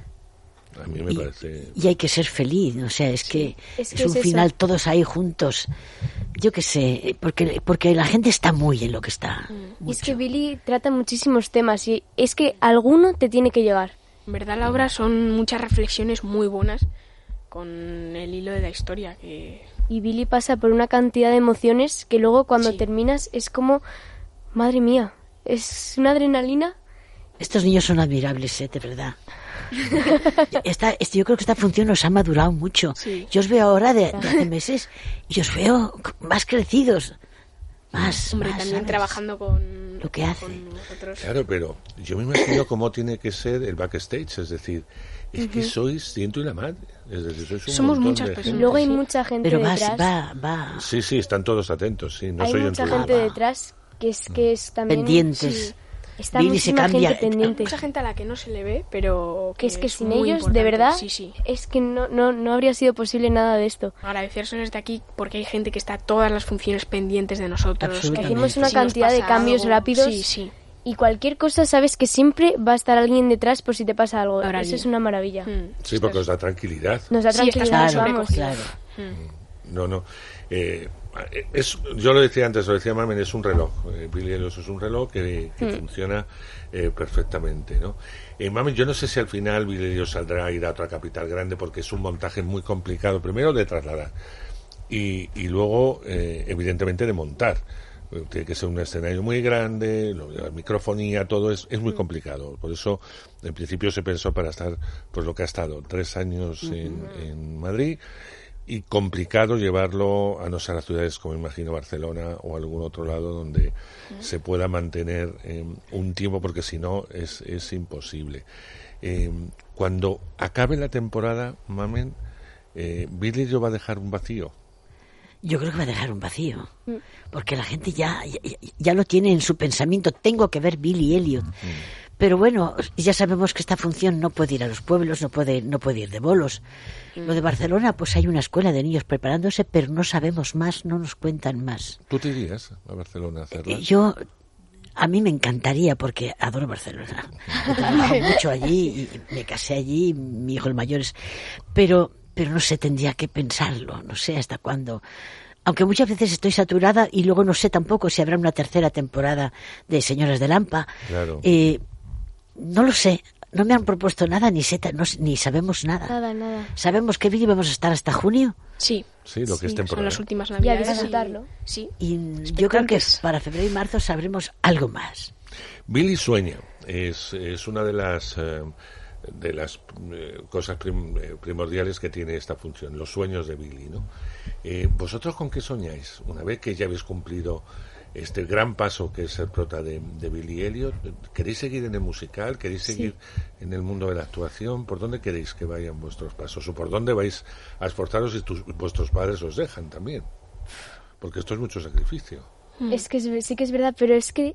A mí me Y, parece... y hay que ser feliz, o sea, es que Es es, que un es eso. final todos ahí juntos. Yo qué sé, porque porque la gente está muy en lo que está. Y es que Billy trata muchísimos temas y es que alguno te tiene que llegar. En verdad la obra son muchas reflexiones muy buenas con el hilo de la historia que... Y Billy pasa por una cantidad de emociones que luego cuando Sí. terminas es como, madre mía, es una adrenalina. Estos niños son admirables, ¿eh? De verdad. Esta, este, yo creo que esta función os ha madurado mucho. Sí. Yo os veo ahora de, de hace meses y os veo más crecidos. Más, Hombre, más, también ¿sabes? trabajando con, Lo que hace. con vosotros. Claro, pero yo me imagino cómo tiene que ser el backstage, es decir, es que sois ciento y la madre. Es decir, sois un Somos montón muchas de personas. gente. Luego hay mucha gente Pero va, detrás. va, va. Sí, sí, están todos atentos, sí, no hay soy mucha un gente trueno. detrás que es que es también Pendientes. sí, está Billy se muchísima cambia. gente pendiente. Mucha gente a la que no se le ve, pero Que es que sin muy ellos, de importante. verdad, Sí, sí. es que no, no, no habría sido posible nada de esto. Agradecérselos desde aquí porque hay gente que está todas las funciones pendientes de nosotros. Absolutamente. que Hacemos una si nos cantidad de pasa cambios algo- rápidos. Sí, sí. Y cualquier cosa sabes que siempre va a estar alguien detrás por si te pasa algo. Habrá Eso alguien. es una maravilla. Mm. Sí, porque os da tranquilidad. Nos da Sí, estás tranquilidad, Claro, vamos. claro. No, no. Eh, es, yo lo decía antes, lo decía Mamen, es un reloj. Eh, Billy Elliot es un reloj que, que funciona eh, perfectamente, ¿no? Eh, Mamen, yo no sé si al final Billy Elliot saldrá a ir a otra capital grande porque es un montaje muy complicado, primero de trasladar y, y luego, eh, evidentemente, de montar. Eh, Tiene que ser un escenario muy grande, lo- la microfonía, todo es, es muy complicado. Por eso, en principio, se pensó para estar, pues lo que ha estado, tres años en, en Madrid, y complicado llevarlo a no ser a ciudades como imagino Barcelona o algún otro lado donde se pueda mantener eh, un tiempo, porque si no es, es imposible. Eh, cuando acabe la temporada, Mamen, eh, Billy Elliot va a dejar un vacío. Yo creo que va a dejar un vacío, porque la gente ya, ya, ya lo tiene en su pensamiento. Tengo que ver Billy Elliot. Pero bueno, ya sabemos que esta función no puede ir a los pueblos, no puede, no puede ir de bolos. Lo de Barcelona, pues hay una escuela de niños preparándose, pero no sabemos más, no nos cuentan más. ¿Tú te irías a Barcelona a hacerla? Yo, a mí me encantaría, porque adoro Barcelona. He trabajado mucho allí, y me casé allí, mi hijo el mayor es... Pero... pero no sé, tendría que pensarlo, no sé hasta cuándo. Aunque muchas veces estoy saturada y luego no sé tampoco si habrá una tercera temporada de Señoras de Lampa. Claro. Eh, no lo sé. No me han propuesto nada, ni seta, no, ni sabemos nada. Nada, nada. ¿Sabemos que Billy vamos a estar hasta junio? Sí. Sí, lo que sí, es temporada. Son las últimas Y a navidades. disfrutarlo. Sí. Y yo creo que para febrero y marzo sabremos algo más. Billy sueña. Es, es una de las... Eh, de las eh, cosas prim, eh, primordiales que tiene esta función, los sueños de Billy, ¿no? Eh, ¿Vosotros con qué soñáis? Una vez que ya habéis cumplido este gran paso que es ser prota de, de Billy Elliot, ¿queréis seguir en el musical? ¿Queréis seguir sí. en el mundo de la actuación? ¿Por dónde queréis que vayan vuestros pasos? ¿O por dónde vais a esforzaros si tus, vuestros padres os dejan también? Porque esto es mucho sacrificio. Es que es, sí que es verdad, pero es que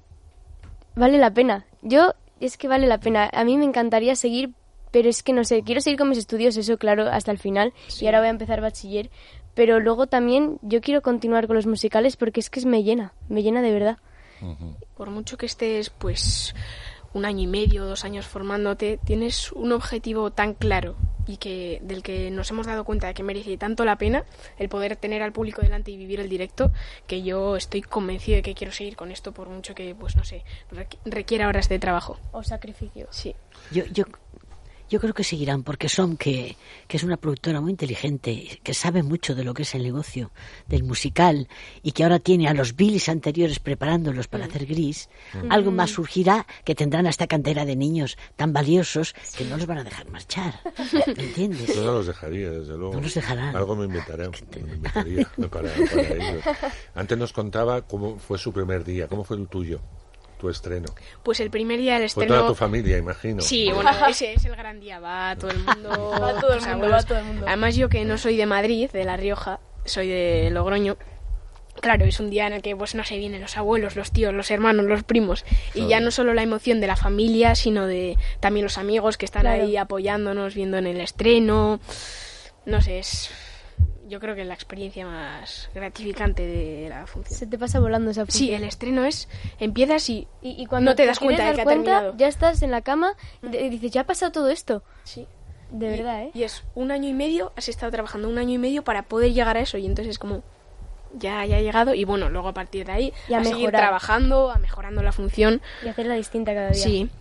vale la pena. Yo, es que vale la pena. A mí me encantaría seguir, pero es que no sé, quiero seguir con mis estudios, eso claro, hasta el final. Sí. Y ahora voy a empezar bachiller. Pero luego también yo quiero continuar con los musicales porque es que me llena, me llena de verdad. Uh-huh. Por mucho que estés, pues, un año y medio, dos años formándote, tienes un objetivo tan claro y que del que nos hemos dado cuenta de que merece tanto la pena el poder tener al público delante y vivir el directo, que yo estoy convencido de que quiero seguir con esto por mucho que, pues, no sé, requiera horas de trabajo. O sacrificio. Sí. Yo... yo... Yo creo que seguirán, porque Som, que, que es una productora muy inteligente, que sabe mucho de lo que es el negocio del musical y que ahora tiene a los Billys anteriores preparándolos para mm. hacer Gris, mm. algo más surgirá, que tendrán a esta cantera de niños tan valiosos que no los van a dejar marchar. ¿Me entiendes? Yo no los dejaría, desde luego. No los dejarán. Algo me inventaré, me inventaría para, para ellos. Antes nos contaba cómo fue su primer día, cómo fue el tuyo. Tu estreno. Pues el primer día del estreno... Fue toda tu familia, imagino. Sí, bueno, ese es el gran día, va todo el mundo... va todo el mundo, abuelos. va todo el mundo. Además yo que no soy de Madrid, de La Rioja, soy de Logroño, claro, es un día en el que, pues no sé, vienen los abuelos, los tíos, los hermanos, los primos, y claro. ya no solo la emoción de la familia, sino de también los amigos que están claro. ahí apoyándonos, viendo en el estreno, no sé, es... Yo creo que es la experiencia más gratificante de la función. Se te pasa volando esa función. Sí, el estreno es... Empiezas y, y, y cuando no te, te das cuenta de que ha cuenta, terminado. Ya estás en la cama y dices, ya ha pasado todo esto. Sí. De y, verdad, ¿eh? Y es un año y medio, has estado trabajando un año y medio para poder llegar a eso. Y entonces es como... Ya, ya ha llegado. Y bueno, luego a partir de ahí y a, a seguir seguir trabajando, a mejorando la función. Y hacerla distinta cada día. Sí.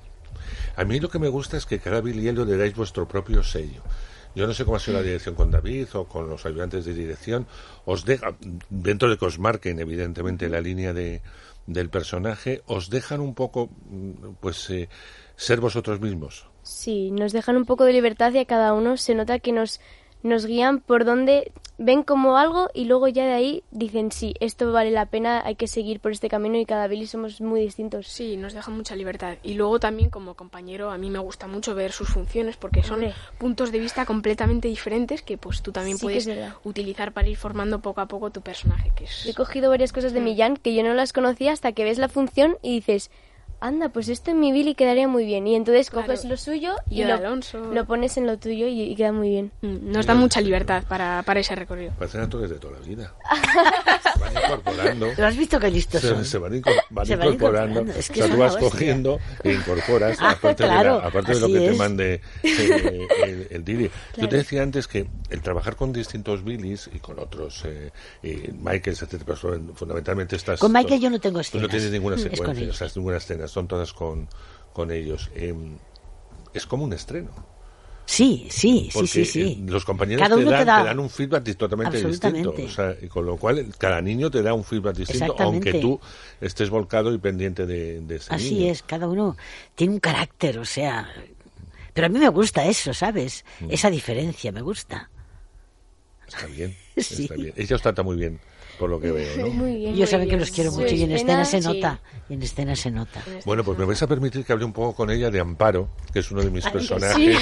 A mí lo que me gusta es que cada Billy Elliot le dais vuestro propio sello. Yo no sé cómo ha sido la dirección con David o con los ayudantes de dirección. Os deja, dentro de que os marquen, evidentemente, la línea de, del personaje, os dejan un poco, pues, eh, ser vosotros mismos. Sí, nos dejan un poco de libertad y a cada uno se nota que nos, nos guían por donde ven como algo y luego ya de ahí dicen, sí, esto vale la pena, hay que seguir por este camino y cada Billy somos muy distintos. Sí, nos dejan mucha libertad. Y luego también como compañero a mí me gusta mucho ver sus funciones porque son Hombre. puntos de vista completamente diferentes que pues tú también sí puedes utilizar para ir formando poco a poco tu personaje. Que es... He cogido varias cosas de Millán que yo no las conocía hasta que ves la función y dices... Anda, pues esto en mi Billy quedaría muy bien. Y entonces claro. coges lo suyo y, y lo, lo pones en lo tuyo y, y queda muy bien. Mm, nos da mucha libertad para, para ese recorrido. Parecen actores de toda la vida. Se van incorporando. ¿Lo has visto qué listos son? Se, se van, incor van se incorporando. Van es que o sea, tú vas cogiendo e incorporas, ah, aparte, claro, de, la, aparte de lo que es. te mande eh, el, el Didi. Claro. Yo te decía antes que el trabajar con distintos Billys y con otros, eh, eh, Michael, etcétera, pero fundamentalmente estás... Con Michael yo no tengo escenas. Tú no tienes ninguna es secuencia, o sea, ninguna escena, son todas con... con ellos. Eh, es como un estreno. Sí, sí, porque, sí, sí, sí. Eh, los compañeros cada te, uno dan, te, da... te dan un feedback totalmente distinto. O sea, y con lo cual, cada niño te da un feedback distinto, aunque tú estés volcado y pendiente de, de ese Así niño. es, cada uno tiene un carácter, o sea... Pero a mí me gusta eso, ¿sabes? Mm. Esa diferencia, me gusta. Está bien, sí. está bien. Ella os trata muy bien. Por lo que veo, ¿no? Muy bien, yo saben bien. que los quiero mucho y en escena se nota. Y en escena se nota. Bueno, pues me vais a permitir que hable un poco con ella de Amparo, que es uno de mis Ay, personajes sí,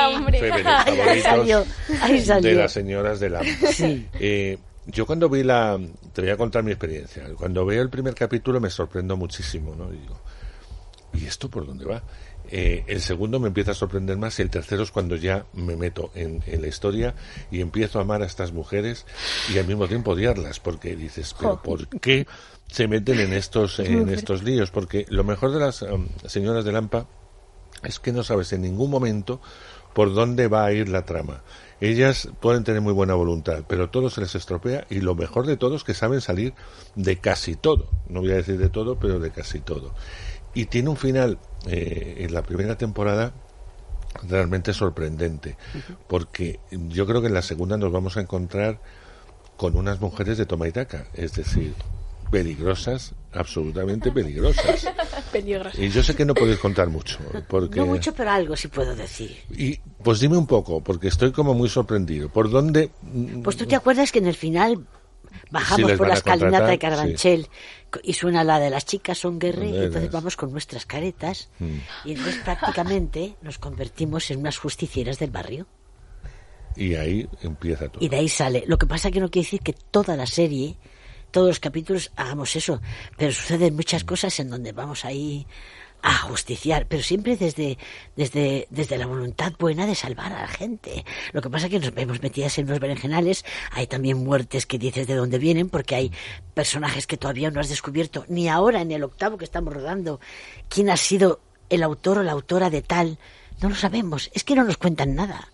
favoritos Ahí salió. de las señoras de Lampa. Sí. Eh, yo cuando vi la... Te voy a contar mi experiencia. Cuando veo el primer capítulo me sorprendo muchísimo, ¿no? Y digo, ¿y esto por dónde va? Eh, el segundo me empieza a sorprender más y el tercero es cuando ya me meto en, en la historia y empiezo a amar a estas mujeres y al mismo tiempo odiarlas, porque dices, pero ¿por qué se meten en estos en estos líos? Porque lo mejor de las um, señoras de Lampa es que no sabes en ningún momento por dónde va a ir la trama. Ellas pueden tener muy buena voluntad, pero todo se les estropea, y lo mejor de todo es que saben salir de casi todo. No voy a decir de todo, pero de casi todo. Y tiene un final eh, en la primera temporada realmente sorprendente, porque yo creo que en la segunda nos vamos a encontrar con unas mujeres de toma y daca, es decir, peligrosas, absolutamente peligrosas. Peligrosas. Y yo sé que no podéis contar mucho, porque... No mucho, pero algo sí puedo decir. Y pues dime un poco, porque estoy como muy sorprendido. ¿Por dónde...? Pues tú te acuerdas que en el final bajamos Sí, por la escalinata de contratar, Carabanchel, sí, y suena la de las chicas son guerreras, y Guerreras. entonces vamos con nuestras caretas, Mm. y entonces prácticamente nos convertimos en unas justicieras del barrio. Y ahí empieza todo. Y de ahí sale. Lo que pasa que no quiere decir que toda la serie, todos los capítulos hagamos eso, pero suceden muchas cosas en donde vamos ahí a justiciar, pero siempre desde desde desde la voluntad buena de salvar a la gente. Lo que pasa es que nos vemos metidas en unos berenjenales. Hay también muertes que dices de dónde vienen, porque hay personajes que todavía no has descubierto, ni ahora en el octavo que estamos rodando, quién ha sido el autor o la autora de tal. No lo sabemos, es que no nos cuentan nada,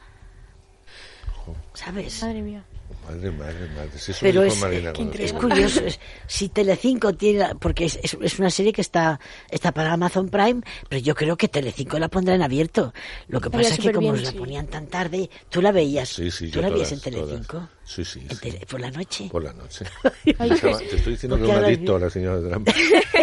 ¿sabes? Madre mía. Madre, madre, madre. Si eso Pero me dijo es, Marina es cuando estaba- curioso, es- si Telecinco tiene, porque es, es, es una serie que está está para Amazon Prime, pero yo creo que Telecinco la pondrá en abierto. Lo que Estaría pasa es que como superbién, nos la sí. ponían tan tarde, tú la veías, Sí, sí, tú yo la todas, veías en Telecinco, todas. Sí, sí, en sí. tele- por la noche. Por la noche. Ay, Chama, te estoy diciendo que porque es un ahora- adicto a la señora de Trampa.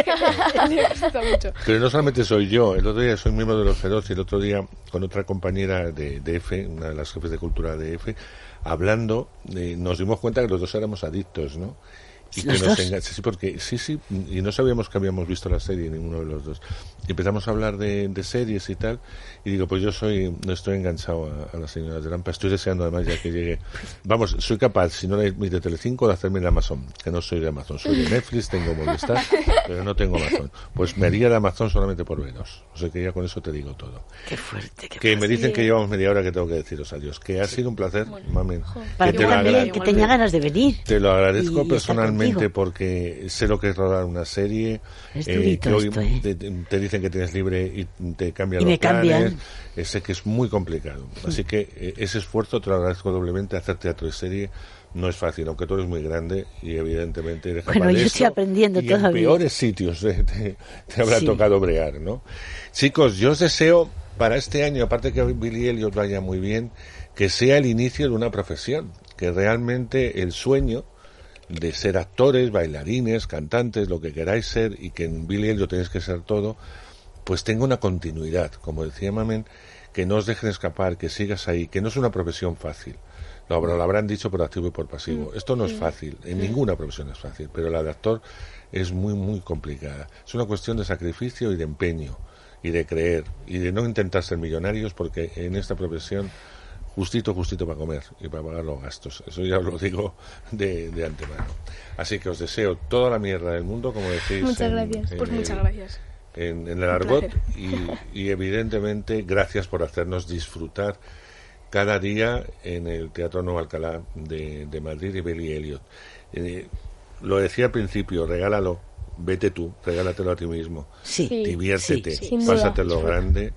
Me gusta mucho. Pero no solamente soy yo, el otro día soy miembro de Los Feroz, y el otro día con otra compañera de, de EFE, una de las jefes de cultura de EFE, hablando, eh, nos dimos cuenta que los dos éramos adictos, ¿no? Y ¿Los que nos dos? enga- sí, sí, porque sí, sí, y no sabíamos que habíamos visto la serie ninguno de los dos. Y empezamos a hablar de, de series y tal, y digo, pues yo soy, no estoy enganchado a, a la señora de Trampa, estoy deseando además ya que llegue. Vamos, soy capaz, si no de de Telecinco, de hacerme de Amazon, que no soy de Amazon, soy de Netflix, tengo Movistar, pero no tengo Amazon. Pues me haría de Amazon solamente por veros. O sea que ya con eso te digo todo. Qué fuerte, qué Que me fuerte. dicen que llevamos media hora, que tengo que deciros adiós. Que ha sido un placer, mamen. Para Que mí te lo también, agra- que tenía ganas de venir. te lo Y agradezco estar personalmente contigo. porque sé lo que es rodar una serie. Es eh, durito que hoy esto, ¿eh? te, te dicen que tienes libre y te cambian Y los me cambian. planes. Eh, sé que es muy complicado. Así que eh, ese esfuerzo te lo agradezco doblemente. Hacer teatro y serie no es fácil, aunque tú eres muy grande y evidentemente eres capaz Bueno, de yo esto, estoy aprendiendo y todavía. en peores sitios eh, te, te habrá Sí. tocado bregar, ¿no? Chicos, yo os deseo para este año, aparte que Billy Elliot vaya muy bien, que sea el inicio de una profesión, que realmente el sueño de ser actores, bailarines, cantantes, lo que queráis ser, y que en Billy Elliot tenéis que ser todo, pues tenga una continuidad, como decía Mamen, que no os dejen escapar, que sigas ahí, que no es una profesión fácil. Lo, habrá- lo habrán dicho por activo y por pasivo. Esto no es fácil, en ninguna profesión es fácil, pero la de actor es muy, muy complicada. Es una cuestión de sacrificio y de empeño, y de creer, y de no intentar ser millonarios, porque en esta profesión justito, justito para comer y para pagar los gastos. Eso ya os lo digo de, de antemano. Así que os deseo toda la mierda del mundo, como decís. Muchas en- gracias. en Pues el- muchas gracias. En, en el argot, placer. y, y evidentemente gracias por hacernos disfrutar cada día en el Teatro Nuevo Alcalá de, de Madrid y Billy Elliot. Eh, lo decía al principio, regálalo, vete tú, regálatelo a ti mismo, Sí, Sí, diviértete, sí, sin duda. pásatelo grande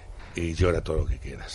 y llora todo lo que quieras.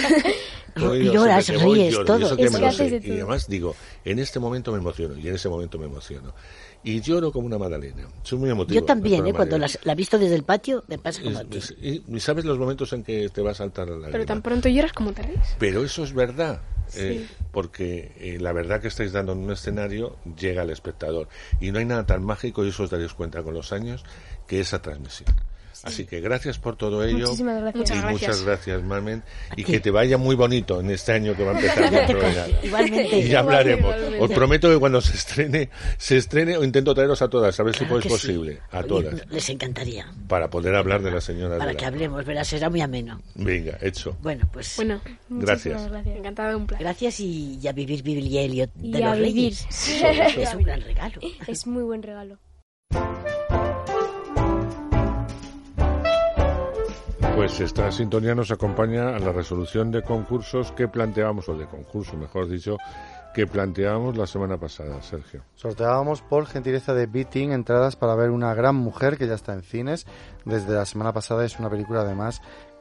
Todo yo Lloras, sé que voy, ríes, lloro, y todo. eso que Es me que lo haces sé. de Y todo. además digo, en este momento me emociono y en ese momento me emociono. Y lloro como una magdalena. Soy muy emotivo. Yo también, de ¿eh? todas Cuando maneras. las- la he visto desde el patio, me pasa como a ti. Es- es- y, y sabes los momentos en que te va a saltar la lágrima. Pero tan pronto lloras como te ríes. Pero eso es verdad, eh, porque eh, la verdad que estáis dando en un escenario llega al espectador. Y no hay nada tan mágico, y eso os daréis cuenta con los años, que esa transmisión. Así que gracias por todo ello. Muchísimas gracias. Muchas y gracias. muchas gracias, Mamen. Y ti. que te vaya muy bonito en este año que va a empezar. Ya te dentro de nada. conté, igualmente. Y ya hablaremos. Igualmente. Os prometo que cuando se estrene, se estrene, o intento traeros a todas, a ver Claro si que podéis sí. posible. A Oye, todas. Les encantaría. Para poder hablar de la señora Para de que la... hablemos, verás, será muy ameno. Venga, hecho. Bueno, pues Bueno, Gracias. Muchísimas gracias. encantado, un placer. gracias y, y a vivir Billy Elliot de Y a los vivir. Reyes. Eso es un gran regalo. Es muy buen regalo. Pues esta sintonía nos acompaña a la resolución de concursos que planteábamos, o de concurso, mejor dicho, que planteábamos la semana pasada, Sergio. Sorteábamos por gentileza de Beating entradas para ver Una gran mujer, que ya está en cines desde la semana pasada. Es una película además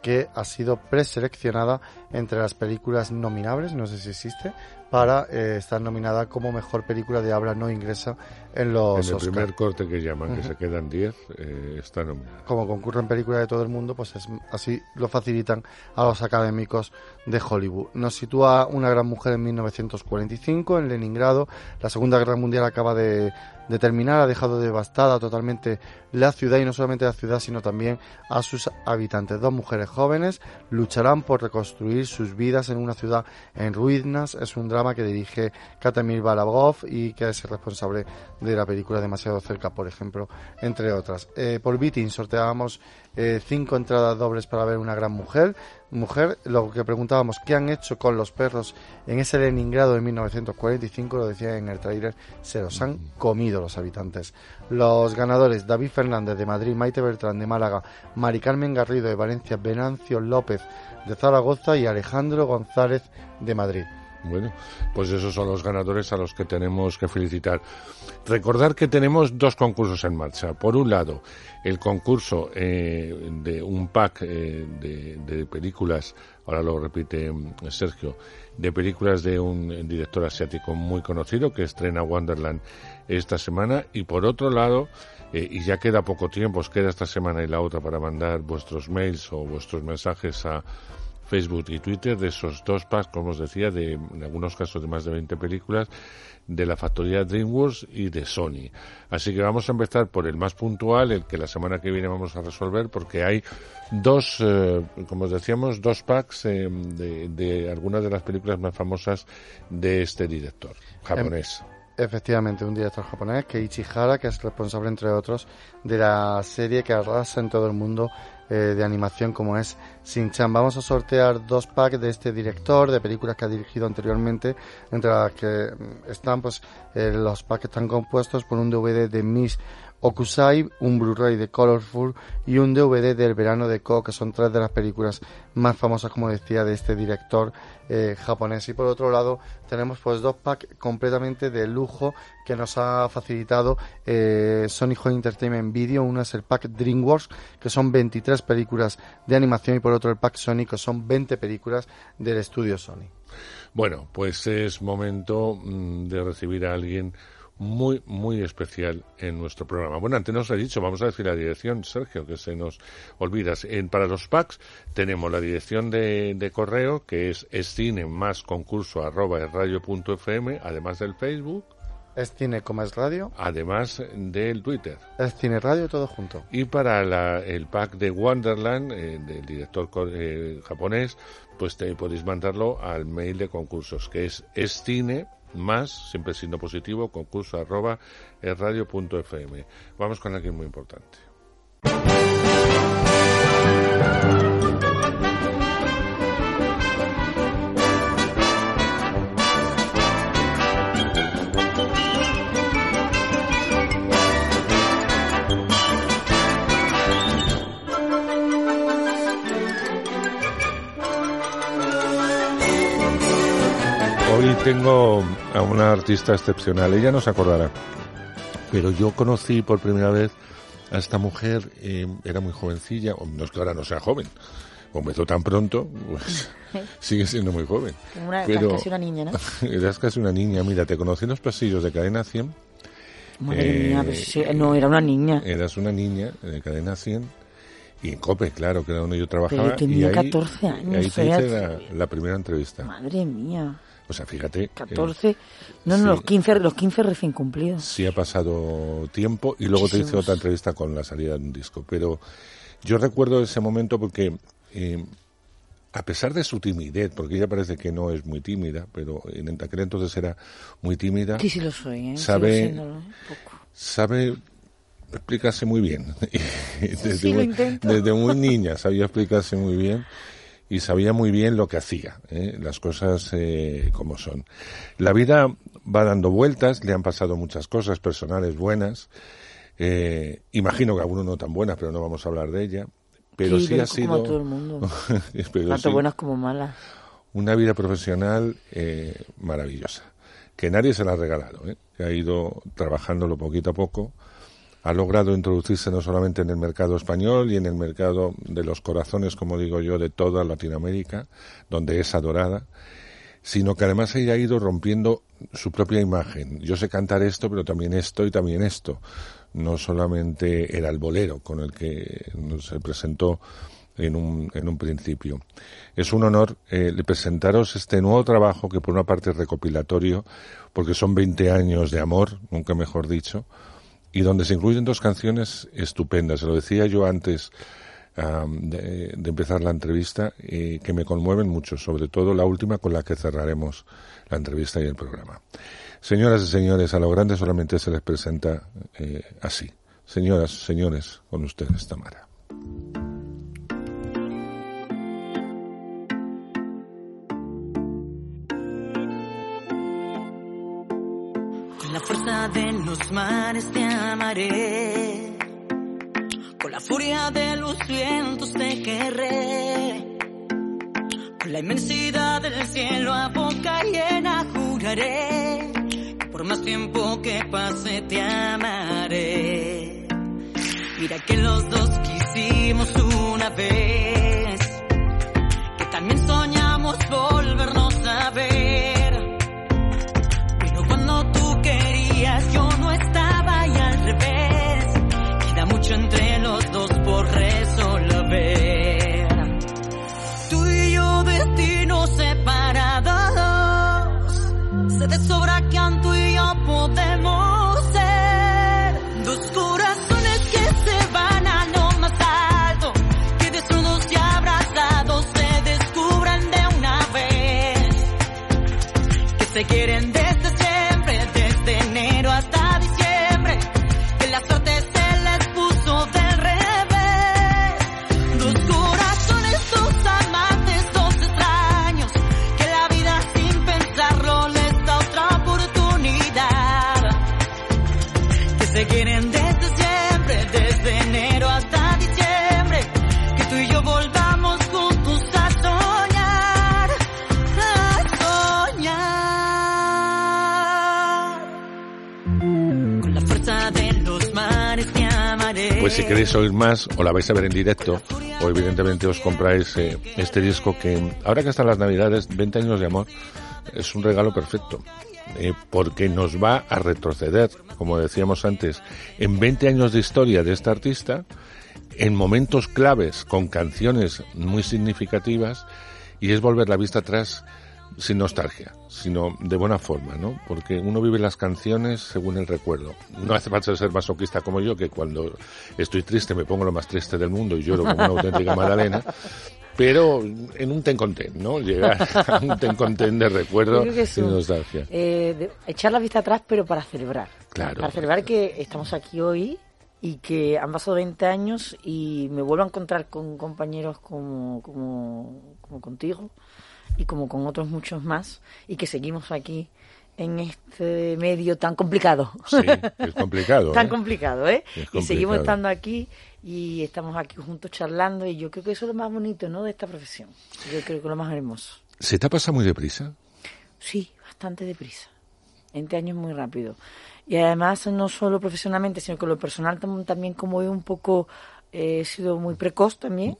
que ha sido preseleccionada entre las películas nominables, no sé si existe, para eh, estar nominada como mejor película de habla no inglesa en los En el Oscar. primer corte que llaman, Uh-huh. que se quedan diez, eh, está nominada. Como concurren películas de todo el mundo, pues es, así lo facilitan a los académicos de Hollywood. Nos sitúa Una gran mujer en mil novecientos cuarenta y cinco, en Leningrado. La Segunda Guerra Mundial acaba de, de terminar, ha dejado devastada totalmente la ciudad, y no solamente la ciudad, sino también a sus habitantes. Dos mujeres jóvenes lucharán por reconstruir sus vidas en una ciudad en ruinas. Es un drama que dirige Katamir Balabov y que es el responsable de la película Demasiado cerca, por ejemplo, entre otras. Eh, por Beating sorteábamos eh, cinco entradas dobles para ver Una gran mujer. Mujer, lo que preguntábamos, ¿qué han hecho con los perros en ese Leningrado de mil novecientos cuarenta y cinco? Lo decía en el tráiler, se los han comido los habitantes. Los ganadores: David Fernández de Madrid, Maite Bertrán de Málaga, Mari Carmen Garrido de Valencia, Venancio López de Zaragoza y Alejandro González de Madrid. Bueno, pues esos son los ganadores a los que tenemos que felicitar. Recordar que tenemos dos concursos en marcha. Por un lado, el concurso eh, de un pack eh, de, de películas, ahora lo repite Sergio, de películas de un director asiático muy conocido que estrena Wonderland esta semana. Y por otro lado, eh, y ya queda poco tiempo, os queda esta semana y la otra para mandar vuestros mails o vuestros mensajes a Facebook y Twitter, de esos dos packs, como os decía, de en algunos casos de más de veinte películas, de la factoría DreamWorks y de Sony. Así que vamos a empezar por el más puntual, el que la semana que viene vamos a resolver, porque hay dos, eh, como os decíamos, dos packs eh, de, de algunas de las películas más famosas de este director japonés. Efectivamente, un director japonés, Keiichi Hara, que es responsable, entre otros, de la serie que arrasa en todo el mundo eh, de animación como es Shin-Chan. Vamos a sortear dos packs de este director, de películas que ha dirigido anteriormente, entre las que están, pues, eh, los packs están compuestos por un D V D de Miss Okusai, un Blu-ray de Colorful y un D V D del verano de Ko, que son tres de las películas más famosas, como decía, de este director eh, japonés. Y por otro lado tenemos pues dos packs completamente de lujo que nos ha facilitado eh, Sony Home Entertainment Video. Uno es el pack DreamWorks, que son veintitrés películas de animación, y por otro el pack Sony, que son veinte películas del estudio Sony. Bueno, pues es momento mmm, de recibir a alguien muy, muy especial en nuestro programa. Bueno, antes nos he dicho, vamos a decir la dirección, Sergio, que se nos olvida. En, para los packs tenemos la dirección de, de correo, que es escine más concurso arroba erradio punto fm, además del Facebook. Es Cine como es Radio. Además del Twitter. Es Cine Radio, todo junto. Y para la, el pack de Wonderland, eh, del director eh, japonés, pues te podéis mandarlo al mail de concursos, que es escine más, siempre signo positivo, concurso arroba erradio punto fm. Vamos con alguien muy importante. Hoy tengo a una artista excepcional, ella no se acordará, pero yo conocí por primera vez a esta mujer, eh, era muy jovencilla, no es que ahora no sea joven, o empezó tan pronto, pues sigue siendo muy joven. Una, pero casi una niña, ¿no? Eras casi una niña, mira, te conocí en los pasillos de Cadena cien. Madre eh, mía, pues sí, no, era una niña. Eras una niña de Cadena cien. Y en COPE, claro, que era donde yo trabajaba. Pero tenía y ahí, catorce años. Y ahí te hice la, la primera entrevista. Madre mía. O sea, fíjate. catorce. Eh, no, no, sí, los quince, los quince recién cumplidos. Sí ha pasado tiempo y luego Muchísimos. Te hice otra entrevista con la salida de un disco. Pero yo recuerdo ese momento porque, eh, a pesar de su timidez, porque ella parece que no es muy tímida, pero en aquel entonces era muy tímida. Sí, sí lo soy, ¿eh? Sabe, Sigo siéndolo, ¿eh? Poco. Sabe explicarse muy bien. desde, sí, muy, lo intento. desde muy niña sabía explicarse muy bien. Y sabía muy bien lo que hacía, ¿eh? Las cosas eh, como son. La vida va dando vueltas, le han pasado muchas cosas personales buenas, eh, imagino que algunas no tan buenas, pero no vamos a hablar de ella. Pero sí, sí ha sido... Como a todo el mundo. Tanto sí, buenas como malas. Una vida profesional eh, maravillosa, que nadie se la ha regalado, ¿eh? Que ha ido trabajándolo poquito a poco ha logrado introducirse no solamente en el mercado español y en el mercado de los corazones, como digo yo, de toda Latinoamérica, donde es adorada, sino que además ella ha ido rompiendo su propia imagen. Yo sé cantar esto, pero también esto y también esto. No solamente era el bolero con el que se presentó en un, en un principio. Es un honor eh, presentaros este nuevo trabajo que por una parte es recopilatorio, porque son veinte años de amor, nunca mejor dicho, y donde se incluyen dos canciones estupendas. Se lo decía yo antes um, de, de empezar la entrevista, eh, que me conmueven mucho, sobre todo la última con la que cerraremos la entrevista y el programa. Señoras y señores, a lo grande solamente se les presenta eh, así. Señoras, señores, con ustedes, Tamara. Con la fuerza de los mares te amaré, con la furia de los vientos te querré, con la inmensidad del cielo a boca llena juraré, que por más tiempo que pase te amaré. Mira que los dos quisimos una vez, que también soñamos volvernos a ver. Yo no estaba y al revés, queda mucho entre los dos por resolver. Tú y yo destinos separados, sé de sobra que tú y yo podemos ser dos corazones que se van a lo más alto, que desnudos y abrazados se descubran de una vez, que se quieren desde hasta diciembre, que la suerte se les puso del revés. Dos corazones, dos amantes, dos extraños, que la vida sin pensarlo les da otra oportunidad, que se quieren desde siempre, desde enero hasta diciembre, que tú y yo volvamos juntos a soñar, a soñar. Pues si queréis oír más, o la vais a ver en directo, o evidentemente os compráis eh, este disco que, ahora que están las Navidades, veinte años de amor, es un regalo perfecto, eh, porque nos va a retroceder, como decíamos antes, en veinte años de historia de esta artista, en momentos claves, con canciones muy significativas, y es volver la vista atrás sin nostalgia, sino de buena forma, ¿no? Porque uno vive las canciones según el recuerdo. No hace falta ser masoquista como yo, que cuando estoy triste me pongo lo más triste del mundo y lloro como una auténtica magdalena, pero en un ten con ten, ¿no? Llegar a un ten con ten de recuerdo sin nostalgia. Eh, de, echar la vista atrás, pero para celebrar. Claro. Para celebrar que estamos aquí hoy y que han pasado veinte años y me vuelvo a encontrar con compañeros como, como, como contigo, y como con otros muchos más, y que seguimos aquí en este medio tan complicado. Sí, es complicado. tan ¿eh? complicado, ¿eh? Es y seguimos estando aquí y estamos aquí juntos charlando, y yo creo que eso es lo más bonito, ¿no?, de esta profesión. Yo creo que es lo más hermoso. ¿Se te pasa muy deprisa? Sí, bastante deprisa. veinte años muy rápido. Y además no solo profesionalmente, sino que lo personal también, como veo un poco... he sido muy precoz también.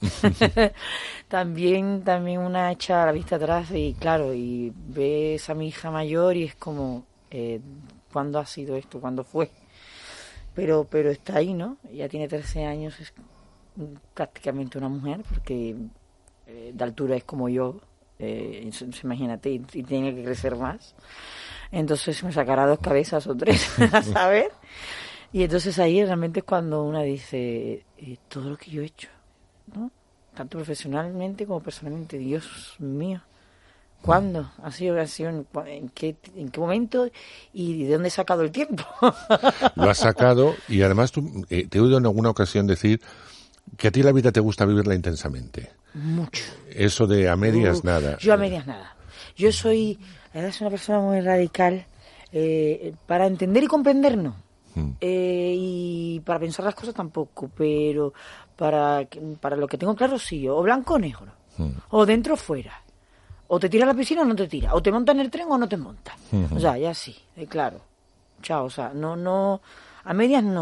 también también una hecha a la vista atrás, y claro, y ves a mi hija mayor y es como, eh, ¿cuándo ha sido esto? ¿Cuándo fue? Pero pero está ahí, ¿no? Ya tiene trece años, es prácticamente una mujer, porque eh, de altura es como yo, eh, imagínate, y, y tiene que crecer más. Entonces me sacará dos cabezas o tres, ¿sabes? Y entonces ahí realmente es cuando una dice, eh, todo lo que yo he hecho, ¿no? Tanto profesionalmente como personalmente, Dios mío, ¿cuándo ha sido, ha sido en, en, qué, en qué momento y de dónde he sacado el tiempo? Lo has sacado, y además tú, eh, te he oído en alguna ocasión decir que a ti la vida te gusta vivirla intensamente. Mucho. Eso de a medias uh, nada. Yo a medias nada. Yo soy, la verdad, soy una persona muy radical, eh, para entender y comprender no. Eh, y para pensar las cosas tampoco, pero para, para lo que tengo claro sí, o blanco o negro, mm. o dentro o fuera, o te tiras a la piscina o no te tiras, o te montas en el tren o no te montas, mm-hmm. o sea, ya sí, eh, claro, chao, o sea, no, no, a medias no,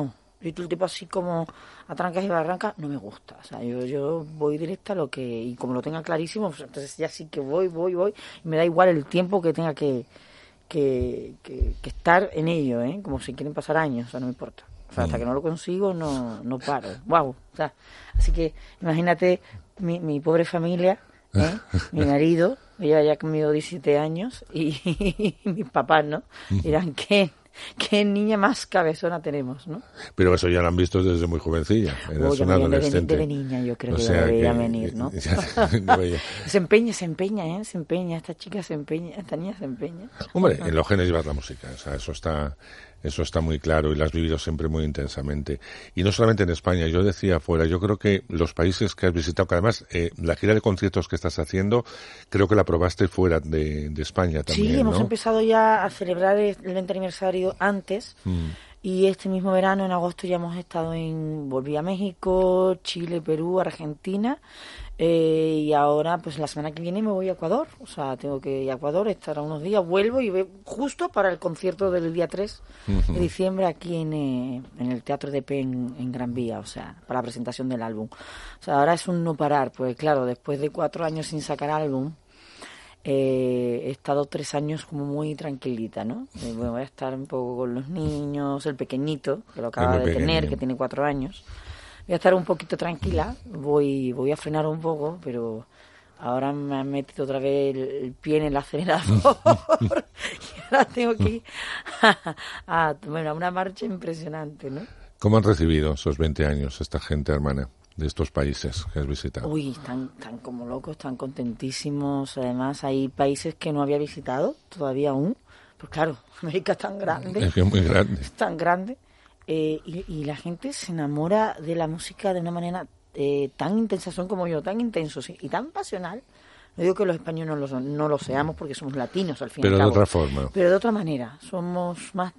Y tú el tipo así como a trancas y barrancas, no me gusta. O sea, yo, yo voy directa a lo que... Y como lo tenga clarísimo, pues entonces ya sí que voy, voy, voy. Y me da igual el tiempo que tenga que, que, que, que estar en ello, ¿eh? Como si quieren pasar años, o sea, no me importa. O sea, hasta que no lo consigo, no, no paro. Wow. O sea, así que imagínate mi, mi pobre familia, ¿eh? Mi marido, ella ya conmigo diecisiete años, y, y mis papás, ¿no? Dirán, ¿qué? ¿Qué niña más cabezona tenemos, no? Pero eso ya lo han visto desde muy jovencilla. Eras oh, una adolescente. De, de niña, yo creo o que sea ya veía que, venir, ¿no? Ya, ya veía. Se empeña, se empeña, ¿eh? Se empeña. Esta chica se empeña, esta niña se empeña. Hombre, en los genes llevas la música. O sea, eso está... Eso está muy claro y lo has vivido siempre muy intensamente. Y no solamente en España, yo decía afuera, yo creo que los países que has visitado, que además eh, la gira de conciertos que estás haciendo, creo que la probaste fuera de, de España también, Sí, hemos ¿no? empezado ya a celebrar el veinte aniversario antes. Mm. Y este mismo verano, en agosto, ya hemos estado en... Volví a México, Chile, Perú, Argentina. Eh, y ahora, pues la semana que viene me voy a Ecuador. O sea, tengo que ir a Ecuador, estar unos días, vuelvo y ve justo para el concierto del día tres uh-huh. de diciembre aquí en, eh, en el Teatro de P en, en Gran Vía, o sea, para la presentación del álbum. O sea, ahora es un no parar, pues claro, después de cuatro años sin sacar álbum, eh, he estado tres años como muy tranquilita, ¿no? Eh, bueno, voy a estar un poco con los niños, el pequeñito, que lo acaba de tener, que tiene cuatro años. Voy a estar un poquito tranquila, voy voy a frenar un poco, pero ahora me han metido otra vez el, el pie en el acelerador y ahora tengo que ir a, a, bueno, a una marcha impresionante, ¿no? ¿Cómo han recibido esos veinte años esta gente, hermana, de estos países que has visitado? Uy, están, están como locos, están contentísimos. Además, hay países que no había visitado todavía aún. Pues claro, América es tan grande. Es que es muy grande. Es tan grande. Eh, y, y la gente se enamora de la música de una manera eh, tan intensa, son como yo, tan intensos y, y tan pasional. No digo que los españoles no lo, son, no lo seamos porque somos latinos al fin y al cabo. Pero de otra forma. Pero de otra manera, somos más,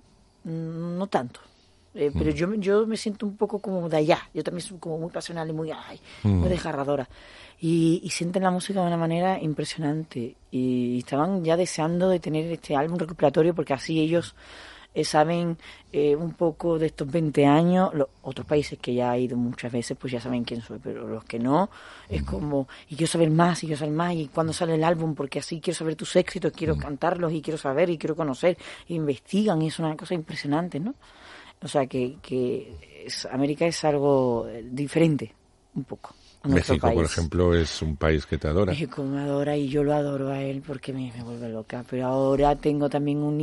no tanto. Eh, pero mm. yo, yo me siento un poco como de allá. Yo también soy como muy pasional y muy, ay, mm. muy desgarradora. Y, y sienten la música de una manera impresionante. Y estaban ya deseando de tener este álbum recuperatorio porque así ellos... Eh, saben eh, un poco de estos veinte años. Los otros países que ya he ido muchas veces pues ya saben quién soy, pero los que no es como, y quiero saber más y quiero saber más y cuándo sale el álbum, porque así quiero saber tus éxitos, quiero cantarlos y quiero saber y quiero conocer, e investigan y es una cosa impresionante, ¿no? O sea que, que es, América es algo diferente un poco. México, por ejemplo, es un país que te adora. México me adora y yo lo adoro a él porque me, me vuelve loca, pero ahora tengo también un,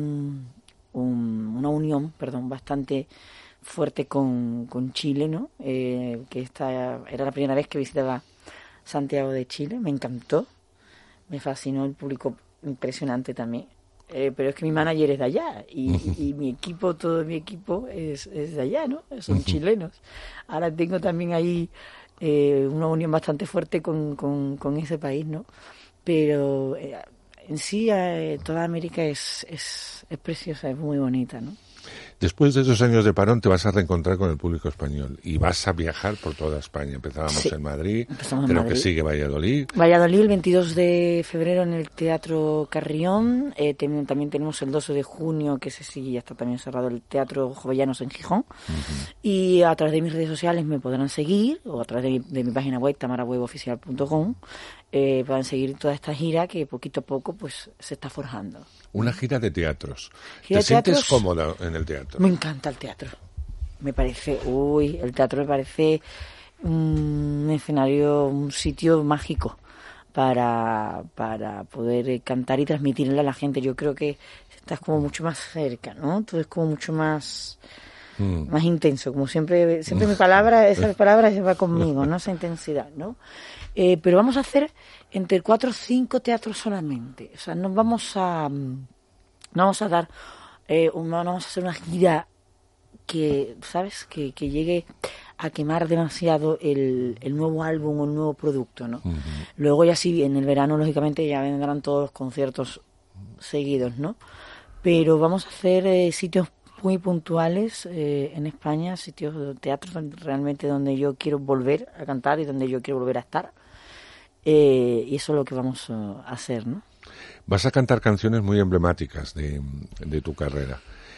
un Un, una unión, perdón, bastante fuerte con, con Chile, ¿no? Eh, que esta era la primera vez que visitaba Santiago de Chile, me encantó, me fascinó el público impresionante también, eh, pero es que mi manager es de allá y, y, y mi equipo, todo mi equipo es, es de allá, ¿no? Son chilenos. Ahora tengo también ahí eh, una unión bastante fuerte con, con, con ese país, ¿no? Pero... Eh, en sí, eh, toda América es, es, es preciosa, es muy bonita, ¿no? Después de esos años de parón te vas a reencontrar con el público español y vas a viajar por toda España. Empezábamos sí. en Madrid, Empezamos en creo Madrid. que sigue Valladolid. Valladolid el veintidós de febrero en el Teatro Carrión. Eh, ten, también tenemos el doce de junio, que se sigue, ya está también cerrado, el Teatro Jovellanos en Gijón. Uh-huh. Y a través de mis redes sociales me podrán seguir, o a través de mi, de mi página web, tamara web oficial punto com. Eh, puedan seguir toda esta gira que poquito a poco pues se está forjando. Una gira de teatros. Gira ¿Te de sientes teatros, cómoda en el teatro? Me encanta el teatro. Me parece, uy, el teatro me parece un escenario, un sitio mágico para, para poder cantar y transmitirle a la gente. Yo creo que estás como mucho más cerca, ¿no? Todo es como mucho más... Mm. más intenso, como siempre siempre mi palabra, esa palabra va conmigo, ¿no? Esa intensidad, ¿no? Eh, pero vamos a hacer entre cuatro o cinco teatros solamente, o sea, no vamos a no vamos a dar eh, un, no vamos a hacer una gira que, ¿sabes? Que, que llegue a quemar demasiado el, el nuevo álbum o el nuevo producto, ¿no? Uh-huh. Luego ya sí, en el verano, lógicamente, ya vendrán todos los conciertos seguidos, ¿no? Pero vamos a hacer eh, sitios muy puntuales eh, en España, sitios de teatro donde, realmente donde yo quiero volver a cantar y donde yo quiero volver a estar. Eh, y eso es lo que vamos a hacer, ¿no? Vas a cantar canciones muy emblemáticas de, de tu carrera.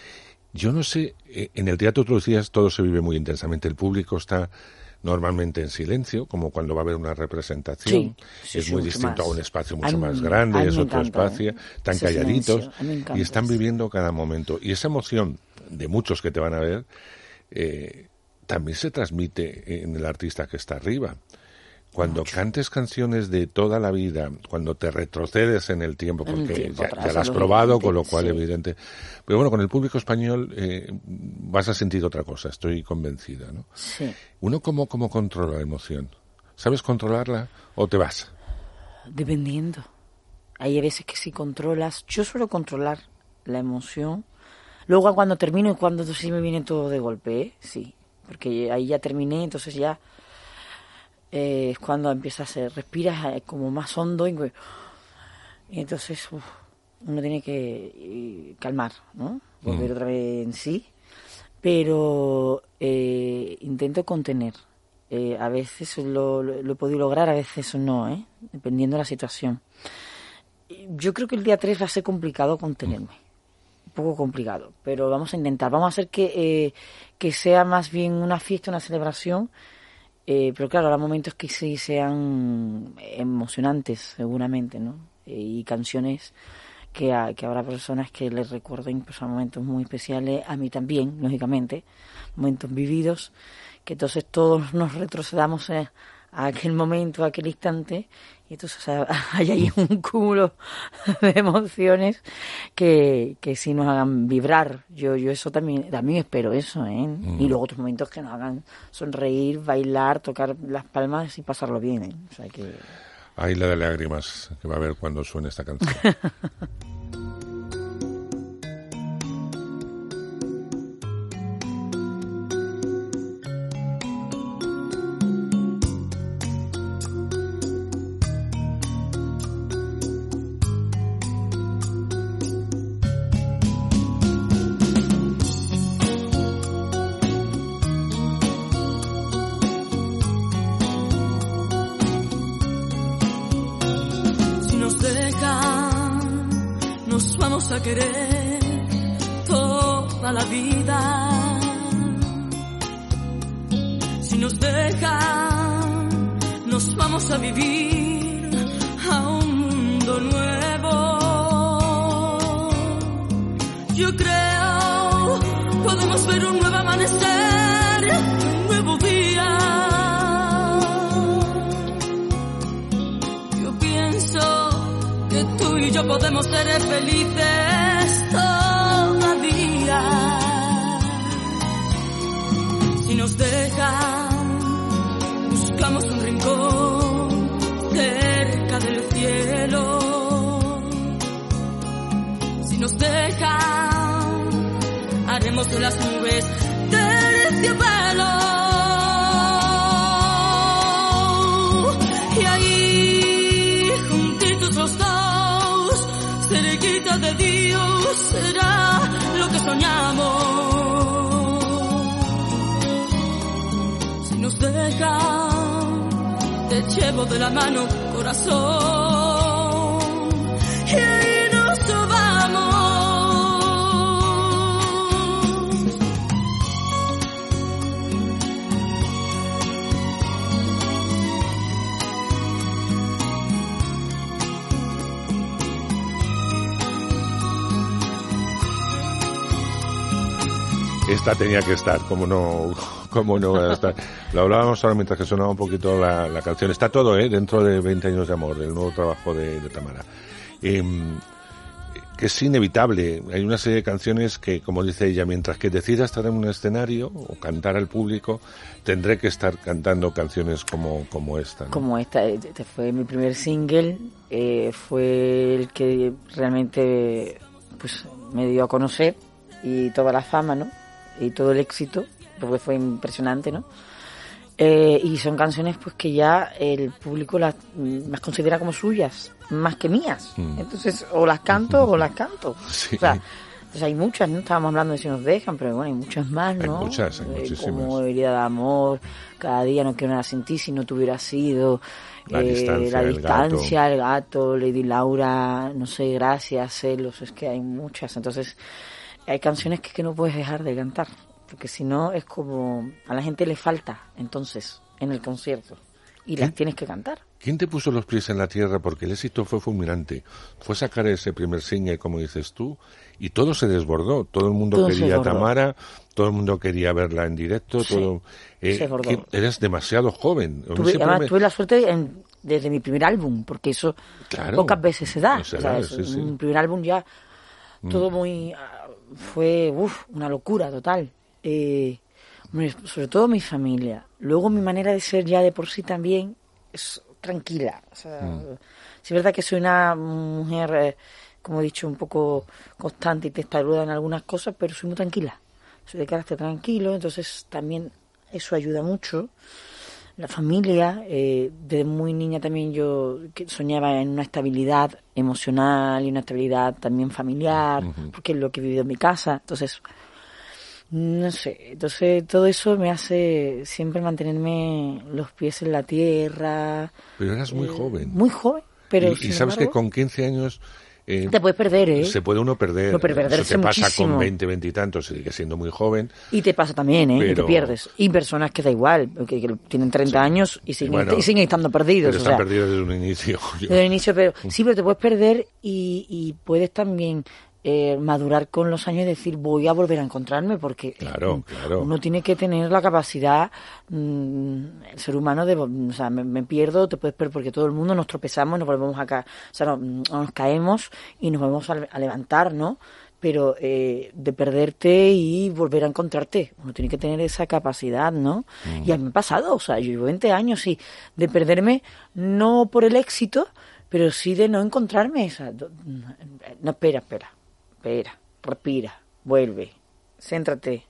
Yo no sé, en el teatro otros días todo se vive muy intensamente. El público está normalmente en silencio, como cuando va a haber una representación. Sí, sí, es sí, muy mucho distinto más. a un espacio mucho A mí- más a grande, mí es me otro encanta, espacio, ¿eh? tan Ese calladitos, silencio, a mí me encanta y están eso. viviendo cada momento. Y esa emoción de muchos que te van a ver, eh, también se transmite en el artista que está arriba. Cuando Mucho. cantes canciones de toda la vida, cuando te retrocedes en el tiempo, En el porque tiempo ya, atrás, ya lo has es lo probado, evidente, con lo cual sí. evidente. Pero bueno, con el público español eh, vas a sentir otra cosa, estoy convencida, ¿no? Sí. ¿Uno cómo, cómo controla la emoción? ¿Sabes controlarla o te vas? Dependiendo. Hay veces que si controlas, yo suelo controlar la emoción. Luego cuando termino y cuando sí me viene todo de golpe, ¿eh? Sí. Porque ahí ya terminé, entonces ya eh, es cuando empiezas a respiras eh, como más hondo y, y entonces uf, uno tiene que eh, calmar, ¿no? Volver Mm. otra vez en sí. Pero eh, intento contener. Eh, a veces lo, lo, lo he podido lograr, a veces no, ¿eh? Dependiendo de la situación. Yo creo que el día tres va a ser complicado contenerme. Un poco complicado, pero vamos a intentar. Vamos a hacer que, eh, que sea más bien una fiesta, una celebración. Eh, pero claro, habrá momentos que sí sean emocionantes, seguramente, ¿no? Eh, y canciones que, a, que habrá personas que les recuerden pues, a momentos muy especiales, a mí también, lógicamente, momentos vividos, que entonces todos nos retrocedamos eh, a aquel momento, a aquel instante, y entonces o sea, hay ahí un cúmulo de emociones que, que sí nos hagan vibrar. Yo yo eso también también espero eso, ¿eh? Mm. Y luego otros momentos que nos hagan sonreír, bailar, tocar las palmas y pasarlo bien, ¿eh? O sea que... Hay la de lágrimas que va a haber cuando suene esta canción. A querer toda la vida. Si nos dejan, nos vamos a vivir a un mundo nuevo. Yo creo podemos ver un nuevo amanecer, un nuevo día. Yo pienso que tú y yo podemos ser felices todavía. Si nos dejan, buscamos un rincón cerca del cielo. Si nos dejan, haremos de las nubes terciopelo. Y ahí, juntitos los dos, cerquita de Dios, será lo que soñamos. Si nos dejan, te llevo de la mano, corazón, y ahí nos vamos. Esta tenía que estar, como no, como no va a estar. Lo hablábamos ahora mientras que sonaba un poquito la, la canción. Está todo, ¿eh? Dentro de veinte años de amor, el nuevo trabajo de, de Tamara. Eh, que es inevitable. Hay una serie de canciones que, como dice ella, mientras que decida estar en un escenario o cantar al público, tendré que estar cantando canciones como, como esta, ¿no? Como esta. Este fue mi primer single, eh, fue el que realmente pues me dio a conocer y toda la fama, ¿no? Y todo el éxito, porque fue impresionante, ¿no? Eh, y son canciones pues que ya el público las, las considera como suyas, más que mías. Mm. Entonces, o las canto o las canto. Sí. O sea, pues hay muchas, ¿no? Estábamos hablando de Si nos dejan, pero bueno, hay muchas más, ¿no? Hay muchas, hay eh, muchísimas. Como Herida de amor, Cada día no quiero nada sin ti, Si no te hubiera sido, La eh, distancia, La el distancia, gato. el gato, Lady Laura, no sé, Gracias, Celos, es que hay muchas. Entonces, hay canciones que, que no puedes dejar de cantar, porque si no es como a la gente le falta entonces en el concierto y las tienes que cantar. ¿Quién te puso los pies en la tierra? Porque el éxito fue fulminante. Fue sacar ese primer single, como dices tú, y todo se desbordó. Todo el mundo Todo quería a Tamara, todo el mundo quería verla en directo. Sí, todo. Eh, se desbordó. que eres demasiado joven. A mí Tuve, siempre además me- tuve la suerte en- desde mi primer álbum, porque eso Claro. pocas veces se da. No se O sea, da, es sí, sí. un primer álbum ya Mm. todo muy... ah, fue uf, una locura total. Eh, hombre, sobre todo mi familia. Luego mi manera de ser ya de por sí también es tranquila. O sea, Mm. sí es verdad que soy una mujer, eh, como he dicho, un poco constante y testaruda en algunas cosas, pero soy muy tranquila. Soy de carácter tranquilo, entonces también eso ayuda mucho. La familia, eh, desde muy niña también yo que soñaba en una estabilidad emocional y una estabilidad también familiar, porque es lo que he vivido en mi casa. Entonces, no sé, entonces todo eso me hace siempre mantenerme los pies en la tierra. Pero eras muy eh, joven. Muy joven, pero y, sin y sabes embargo, que con quince años... eh, te puedes perder, ¿eh? Se puede uno perder. No, pero Eso perderse te pasa muchísimo. con veinte, veinte y tantos, sigue siendo muy joven. Y te pasa también, ¿eh? Que Pero- te pierdes. Y personas que da igual, que, que tienen treinta años y siguen, Bueno, y siguen estando perdidos. Pero o están sea, perdidos desde un inicio. Yo- desde el inicio, pero sí, pero te puedes perder y, y puedes también eh, madurar con los años y decir, voy a volver a encontrarme, porque Claro, claro. uno tiene que tener la capacidad, mm, el ser humano, de, o sea, me, me pierdo, te puedes perder, porque todo el mundo nos tropezamos, nos volvemos a caer, o sea, no, nos caemos y nos volvemos a, a levantar, ¿no? Pero eh, de perderte y volver a encontrarte, uno tiene que tener esa capacidad, ¿no? Mm. Y a mí me ha pasado, o sea, yo llevo veinte años, sí, de perderme, no por el éxito, pero sí de no encontrarme. O sea, do- no, espera, espera, espera, respira, vuelve, céntrate.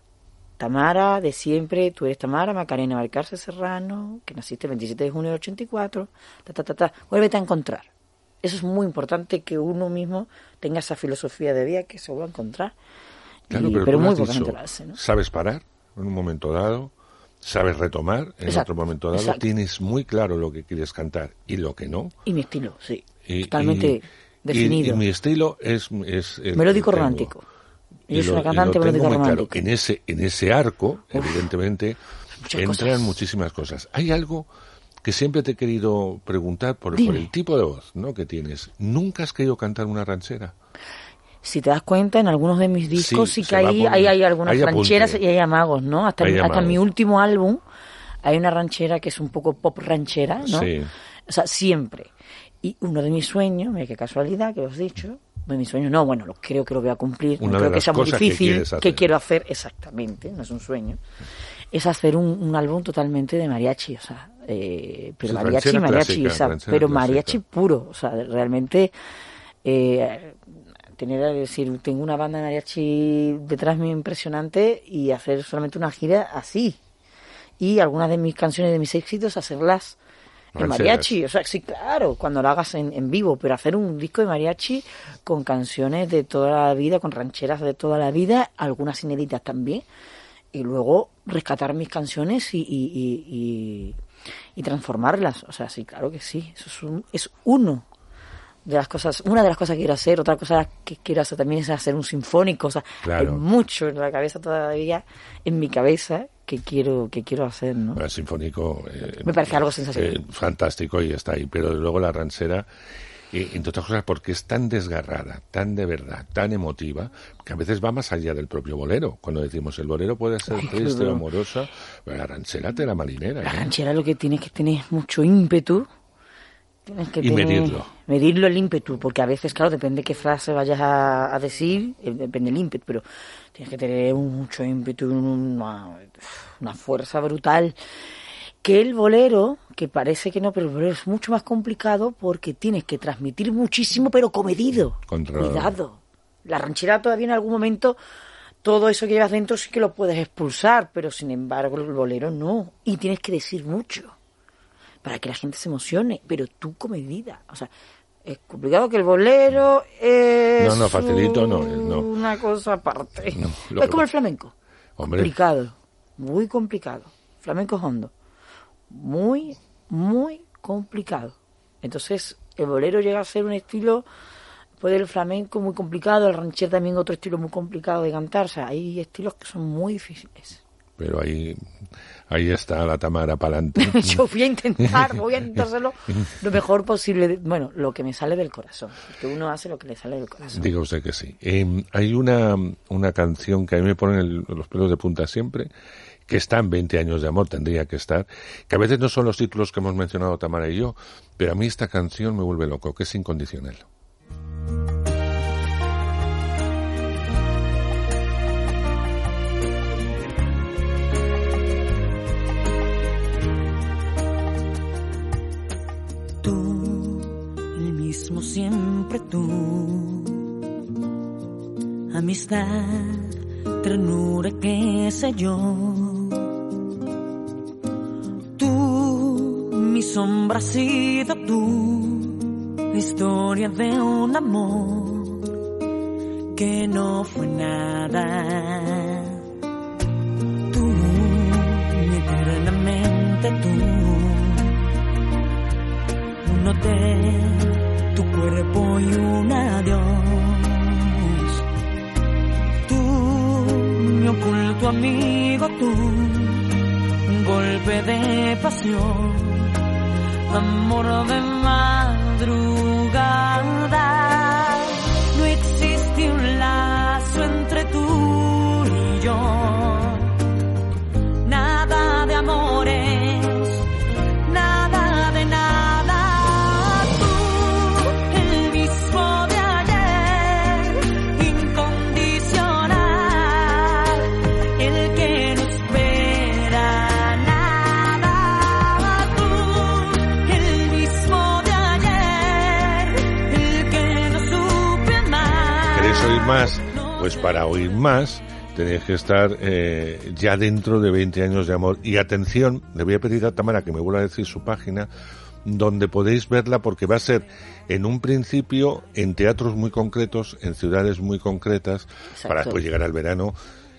Tamara, de siempre, tú eres Tamara Macarena Valcarce Serrano, que naciste el veintisiete de junio del ochenta y cuatro, ta, ta, ta, ta, vuélvete a encontrar. Eso es muy importante, que uno mismo tenga esa filosofía de vida, que se vuelva a encontrar. Claro, Y- pero, pero tú lo muy has poca dicho, gente lo hace, ¿no? sabes parar en un momento dado, sabes retomar en Exacto, otro momento dado, exacto. tienes muy claro lo que quieres cantar y lo que no. Y mi estilo, sí, Y, totalmente y- definido. Y, y mi estilo es, es el Melódico que tengo. romántico. Y Yo soy lo- una y cantante lo tengo melódico muy claro. romántico. En ese, en ese arco, evidentemente, muchas entran cosas. muchísimas cosas. Hay algo que siempre te he querido preguntar por, por Dime. el tipo de voz, ¿no?, que tienes. ¿Nunca has querido cantar una ranchera? Si te das cuenta, en algunos de mis discos sí, Sí, que se va hay, por- hay, hay algunas hay apunte. rancheras y hay amagos, ¿no? Hasta, Hay hasta amagos. mi último álbum hay una ranchera que es un poco pop ranchera, ¿no? Sí. O sea, siempre. Y uno de mis sueños, mira qué casualidad que lo has dicho, de mis sueños, no, bueno, lo, creo que lo voy a cumplir, Una no de creo que las sea muy cosas que difícil, quieres que, hacer. quiero hacer exactamente, no es un sueño, es hacer un, un álbum totalmente de mariachi, o sea, eh, pero Sí, mariachi, ranchera mariachi, clásica, o sea, ranchera pero clásica. mariachi puro, o sea, realmente eh, tener, es decir, tengo una banda de mariachi detrás mío impresionante y hacer solamente una gira así. Y algunas de mis canciones, de mis éxitos, hacerlas en Rancheras. mariachi. O sea, sí, claro, cuando lo hagas en, en vivo, pero hacer un disco de mariachi con canciones de toda la vida, con rancheras de toda la vida, algunas inéditas también, y luego rescatar mis canciones y, y, y, y, y transformarlas. O sea, sí, claro que sí. Eso es, un, es uno de las cosas, una de las cosas que quiero hacer. Otra cosa que quiero hacer también es hacer un sinfónico. O sea, Claro. hay mucho en la cabeza todavía, en mi cabeza, que quiero que quiero hacer, ¿no? El sinfónico... eh, Me parece algo sensacional. eh, fantástico y está ahí, pero luego la ranchera, eh, entre otras cosas, porque es tan desgarrada, tan de verdad, tan emotiva, que a veces va más allá del propio bolero. Cuando decimos el bolero puede ser Ay, triste claro. o amorosa, pero la ranchera te la marinera. La ¿eh? ranchera lo que tienes que tener es mucho ímpetu. Tienes que Y tener- medirlo. Medirlo el ímpetu, porque a veces, claro, depende qué frase vayas a, a decir, eh, depende el ímpetu, pero tienes que tener mucho ímpetu, una, una fuerza brutal. Que el bolero, que parece que no, pero el bolero es mucho más complicado porque tienes que transmitir muchísimo, pero comedido. Control. Cuidado. La ranchera todavía en algún momento, todo eso que llevas dentro sí que lo puedes expulsar, pero sin embargo el bolero no. Y tienes que decir mucho para que la gente se emocione, pero tú comedida. O sea, es complicado, que el bolero es No, no, facilito no, no. una cosa aparte. No, lo es que- como el flamenco. Hombre. Complicado, muy complicado. Flamenco es hondo. Muy, muy complicado. Entonces, el bolero llega a ser un estilo Después del flamenco muy complicado, el ranchero también otro estilo muy complicado de cantar. O sea, hay estilos que son muy difíciles. Pero ahí, ahí está la Tamara para adelante. Yo voy a intentar, voy a intentárselo lo mejor posible. Bueno, lo que me sale del corazón. Que uno hace lo que le sale del corazón. Diga usted que sí. Eh, hay una, una canción que a mí me pone el, los pelos de punta siempre, que está en veinte años de amor, tendría que estar, que a veces no son los títulos que hemos mencionado Tamara y yo, pero a mí esta canción me vuelve loco, que es Incondicional. Tú, el mismo siempre tú, amistad, ternura, qué sé yo. Tú, mi sombra has sido tú, la historia de un amor que no fue nada. Tú, mi eternamente tú, uno de tu cuerpo y un adiós. Mi oculto amigo tú, un golpe de pasión, amor de madrugada. No existe un lazo entre tú y yo, nada de amores, nada de nada. Tú, el mismo de ayer, incondicional, el que no espera nada. Tú, el mismo de ayer, el que no supe amar. ¿Queréis oír más? Pues para oír más tenéis que estar eh, ya dentro de veinte años de amor. Y atención, le voy a pedir a Tamara que me vuelva a decir su página, donde podéis verla, porque va a ser en un principio en teatros muy concretos, en ciudades muy concretas. Exacto. Para después llegar al verano.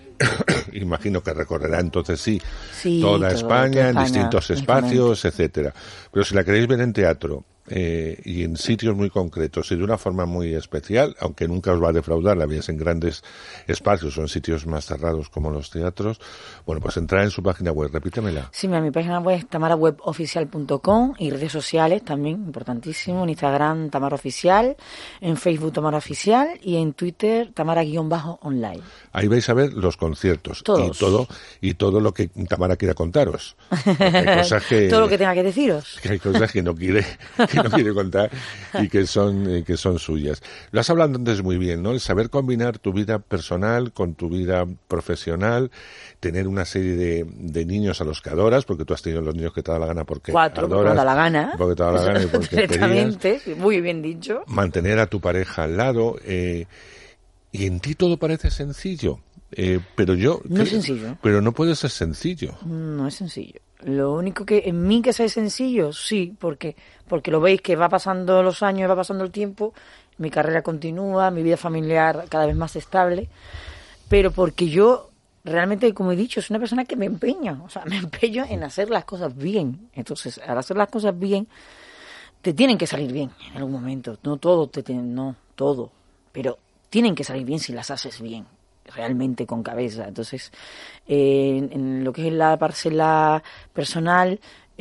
Imagino que recorrerá entonces sí, sí toda todo, España, toda en España, distintos espacios, etcétera. Pero si la queréis ver en teatro eh, y en sitios muy concretos y de una forma muy especial, aunque nunca os va a defraudar, la veis en grandes espacios o en sitios más cerrados como los teatros, bueno, pues entrar en su página web, repítemela. Sí, mira, mi página web es tamara web oficial punto com y redes sociales también, importantísimo, en Instagram Tamara Oficial, en Facebook Tamara Oficial y en Twitter Tamara-online. Ahí vais a ver los conciertos Todos. y todo y todo lo que Tamara quiera contaros. Hay cosas que, todo lo que tenga que deciros. Que hay cosas que no quiere que no quiere contar y que son eh, que son suyas. Lo has hablado antes muy bien, ¿no? El saber combinar tu vida personal con tu vida profesional, tener una serie de, de niños a los que adoras, porque tú has tenido los niños que te da la gana porque Cuatro, adoras. Porque te da la gana. Porque te da la gana y porque querías. Muy bien dicho. Mantener a tu pareja al lado. Eh, y en ti todo parece sencillo. Eh, pero yo... No es sencillo. Pero no puede ser sencillo. No es sencillo. Lo único que en mí que sea sencillo, sí, porque porque lo veis que va pasando los años, va pasando el tiempo, mi carrera continúa, mi vida familiar cada vez más estable, pero porque yo realmente, como he dicho, soy una persona que me empeña, o sea, me empeño en hacer las cosas bien. Entonces, al hacer las cosas bien, te tienen que salir bien en algún momento. No todo, te tienen, no todo, pero tienen que salir bien si las haces bien, realmente con cabeza. Entonces, eh, en, en lo que es la parcela personal,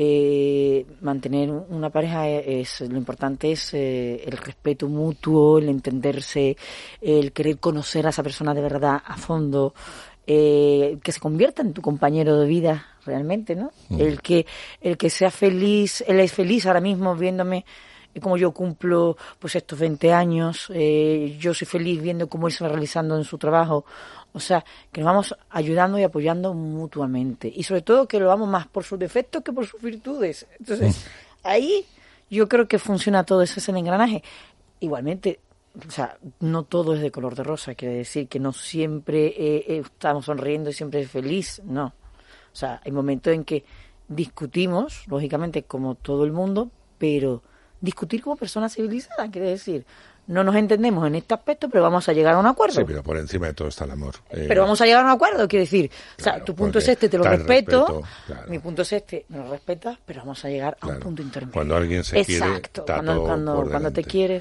eh, mantener una pareja es, lo importante es eh, el respeto mutuo, el entenderse, el querer conocer a esa persona de verdad a fondo, eh, que se convierta en tu compañero de vida realmente, ¿no? Mm. El que el que sea feliz, él es feliz ahora mismo viéndome como yo cumplo pues estos veinte años, eh, yo soy feliz viendo cómo él se va realizando en su trabajo. O sea, que nos vamos ayudando y apoyando mutuamente. Y sobre todo que lo vamos más por sus defectos que por sus virtudes. Entonces, ahí yo creo que funciona todo, ese es el engranaje. Igualmente, o sea, no todo es de color de rosa, quiere decir que no siempre eh, eh, estamos sonriendo y siempre es feliz, no. O sea, hay momentos en que discutimos, lógicamente, como todo el mundo, pero discutir como personas civilizadas, quiere decir, no nos entendemos en este aspecto, pero vamos a llegar a un acuerdo. Sí, pero por encima de todo está el amor. Eh, pero vamos a llegar a un acuerdo, quiere decir, claro, o sea, tu punto es este, te lo respeto, respeto claro. Mi punto es este, me lo respetas, pero vamos a llegar claro. a un punto intermedio. Cuando alguien se Exacto. quiere, está cuando, todo cuando, por cuando te quieres,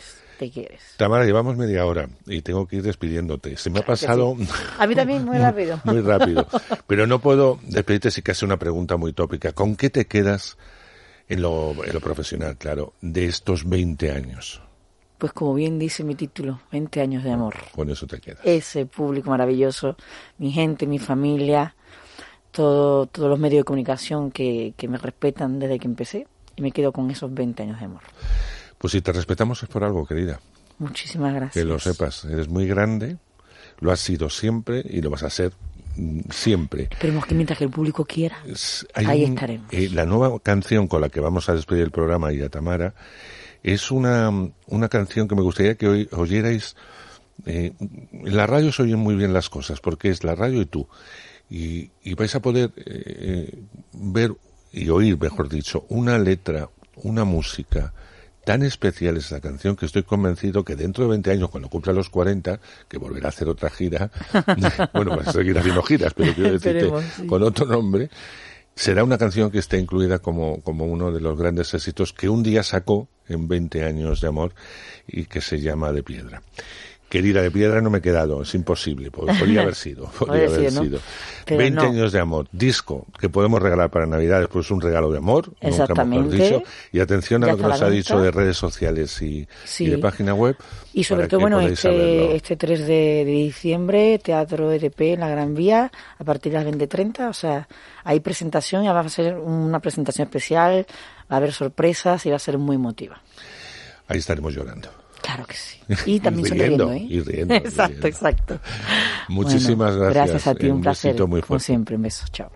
¿qué quieres? Tamara, llevamos media hora y tengo que ir despidiéndote. Se me ha Claro que pasado... sí. A mí también, muy rápido. Muy rápido. Pero no puedo despedirte si casi una pregunta muy tópica. ¿Con qué te quedas en lo, en lo profesional, claro, de estos veinte años? Pues como bien dice mi título, veinte años de amor. Con eso te quedas. Ese público maravilloso, mi gente, mi familia, todo, todos los medios de comunicación que, que me respetan desde que empecé, y me quedo con esos veinte años de amor. Pues si te respetamos es por algo, querida. Muchísimas gracias. Que lo sepas, eres muy grande, lo has sido siempre y lo vas a ser siempre. Esperemos que mientras que el público quiera, Hay ahí un, estaremos. Eh, la nueva canción con la que vamos a despedir el programa y a Tamara es una, una canción que me gustaría que hoy oyerais. Eh, en la radio se oyen muy bien las cosas, porque es la radio y tú. Y, y vais a poder eh, ver y oír, mejor dicho, una letra, una música tan especial esa canción, que estoy convencido que dentro de veinte años, cuando cumpla los cuarenta, que volverá a hacer otra gira, bueno, va a seguir haciendo giras, pero quiero decirte, Esperemos, sí. con otro nombre, será una canción que esté incluida como, como uno de los grandes éxitos que un día sacó en veinte años de amor y que se llama De Piedra. Querida, de piedra no me he quedado, es imposible, podría haber sido, podría haber sido, ¿no? sido. Pero veinte no. años de amor, disco que podemos regalar para Navidades, pues un regalo de amor, nunca mejor dicho. Y atención a Ya lo que está nos la ha venta. dicho de redes sociales y, Sí. y de página web. Y sobre para todo, que bueno, podáis saberlo. este, este tres de, de diciembre, Teatro E D P en la Gran Vía, a partir de las veinte treinta, o sea, hay presentación, ya va a ser una presentación especial, va a haber sorpresas y va a ser muy emotiva. Ahí estaremos llorando. Claro que sí. Y también Y riendo, sonriendo, ¿eh? y riendo, y Exacto, riendo. exacto. Muchísimas Bueno, gracias. Gracias a ti, Eh, un, un placer. besito muy Como fuerte. siempre, un beso. Chao.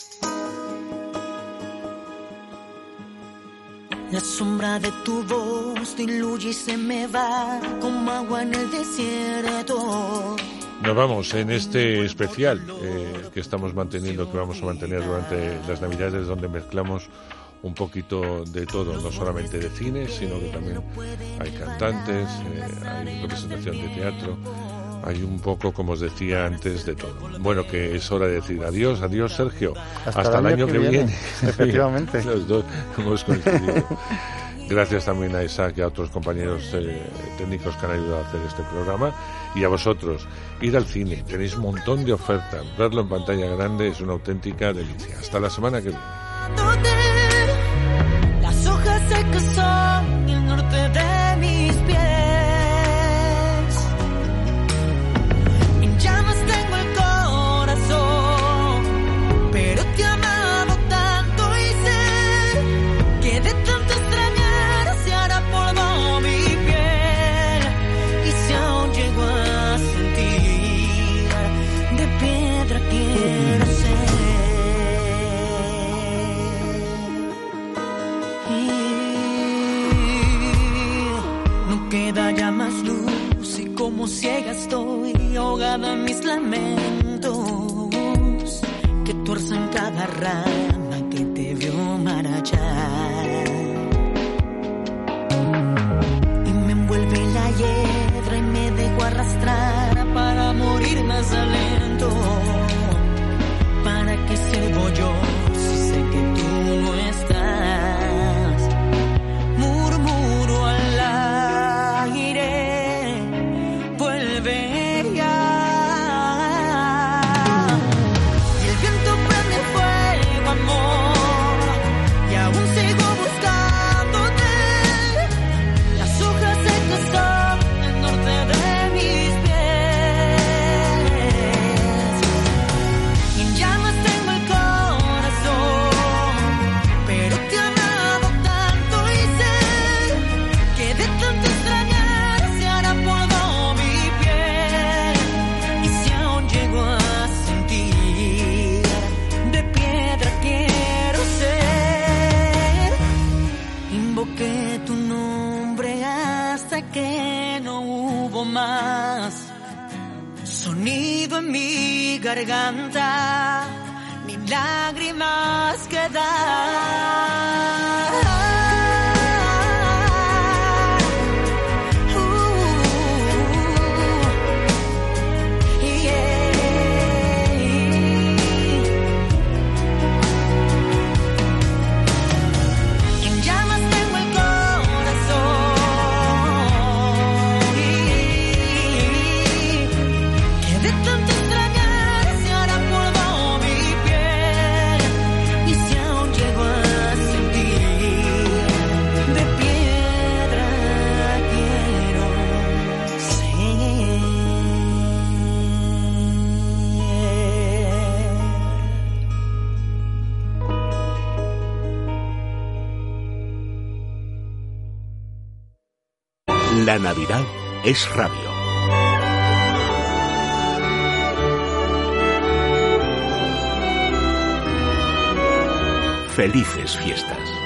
La sombra de tu voz diluye y se me va como agua en el desierto. Nos vamos en este especial eh, que estamos manteniendo, que vamos a mantener durante las Navidades, donde mezclamos un poquito de todo, no solamente de cine, sino que también hay cantantes, eh, hay representación de teatro, hay un poco, como os decía antes, de todo. Bueno, que es hora de decir adiós, adiós Sergio, hasta, hasta el año que viene. viene. Efectivamente. Los dos hemos coincidido. Gracias también a Isaac y a otros compañeros eh, técnicos que han ayudado a hacer este programa. Y a vosotros, id al cine, tenéis un montón de ofertas. Verlo en pantalla grande es una auténtica delicia. Hasta la semana que viene. Las hojas secas son el norte de mis pies. En llamas tengo el corazón, pero te he amado tanto y sé que de tanto extrañar se hará polvo mi piel. Y si aún llego a sentir, de piedra quiero ser. No queda ya más luz y como ciega estoy, ahogada en mis lamentos que tuercen cada rama que te vio marchar. Y me envuelve la hiedra y me dejo arrastrar para morir más alento. ¿Para qué sirvo yo si sé que tú no estás? Murmuro al aire, vuelve ya. Y el viento prende fuego, amor, y aún sigo buscándote. Las hojas secas son el norte de mis pies. Y en llamas tengo el corazón, pero te he amado tanto y sé que de tanto extrañar se hará polvo mi piel. Y si aún llego a sentir, de piedra quiero ser. Invoqué tu nombre hasta que no hubo más sonido en mi garganta, ni lágrimas quedar. En llamas tengo el corazón, La Navidad es radio. Felices fiestas.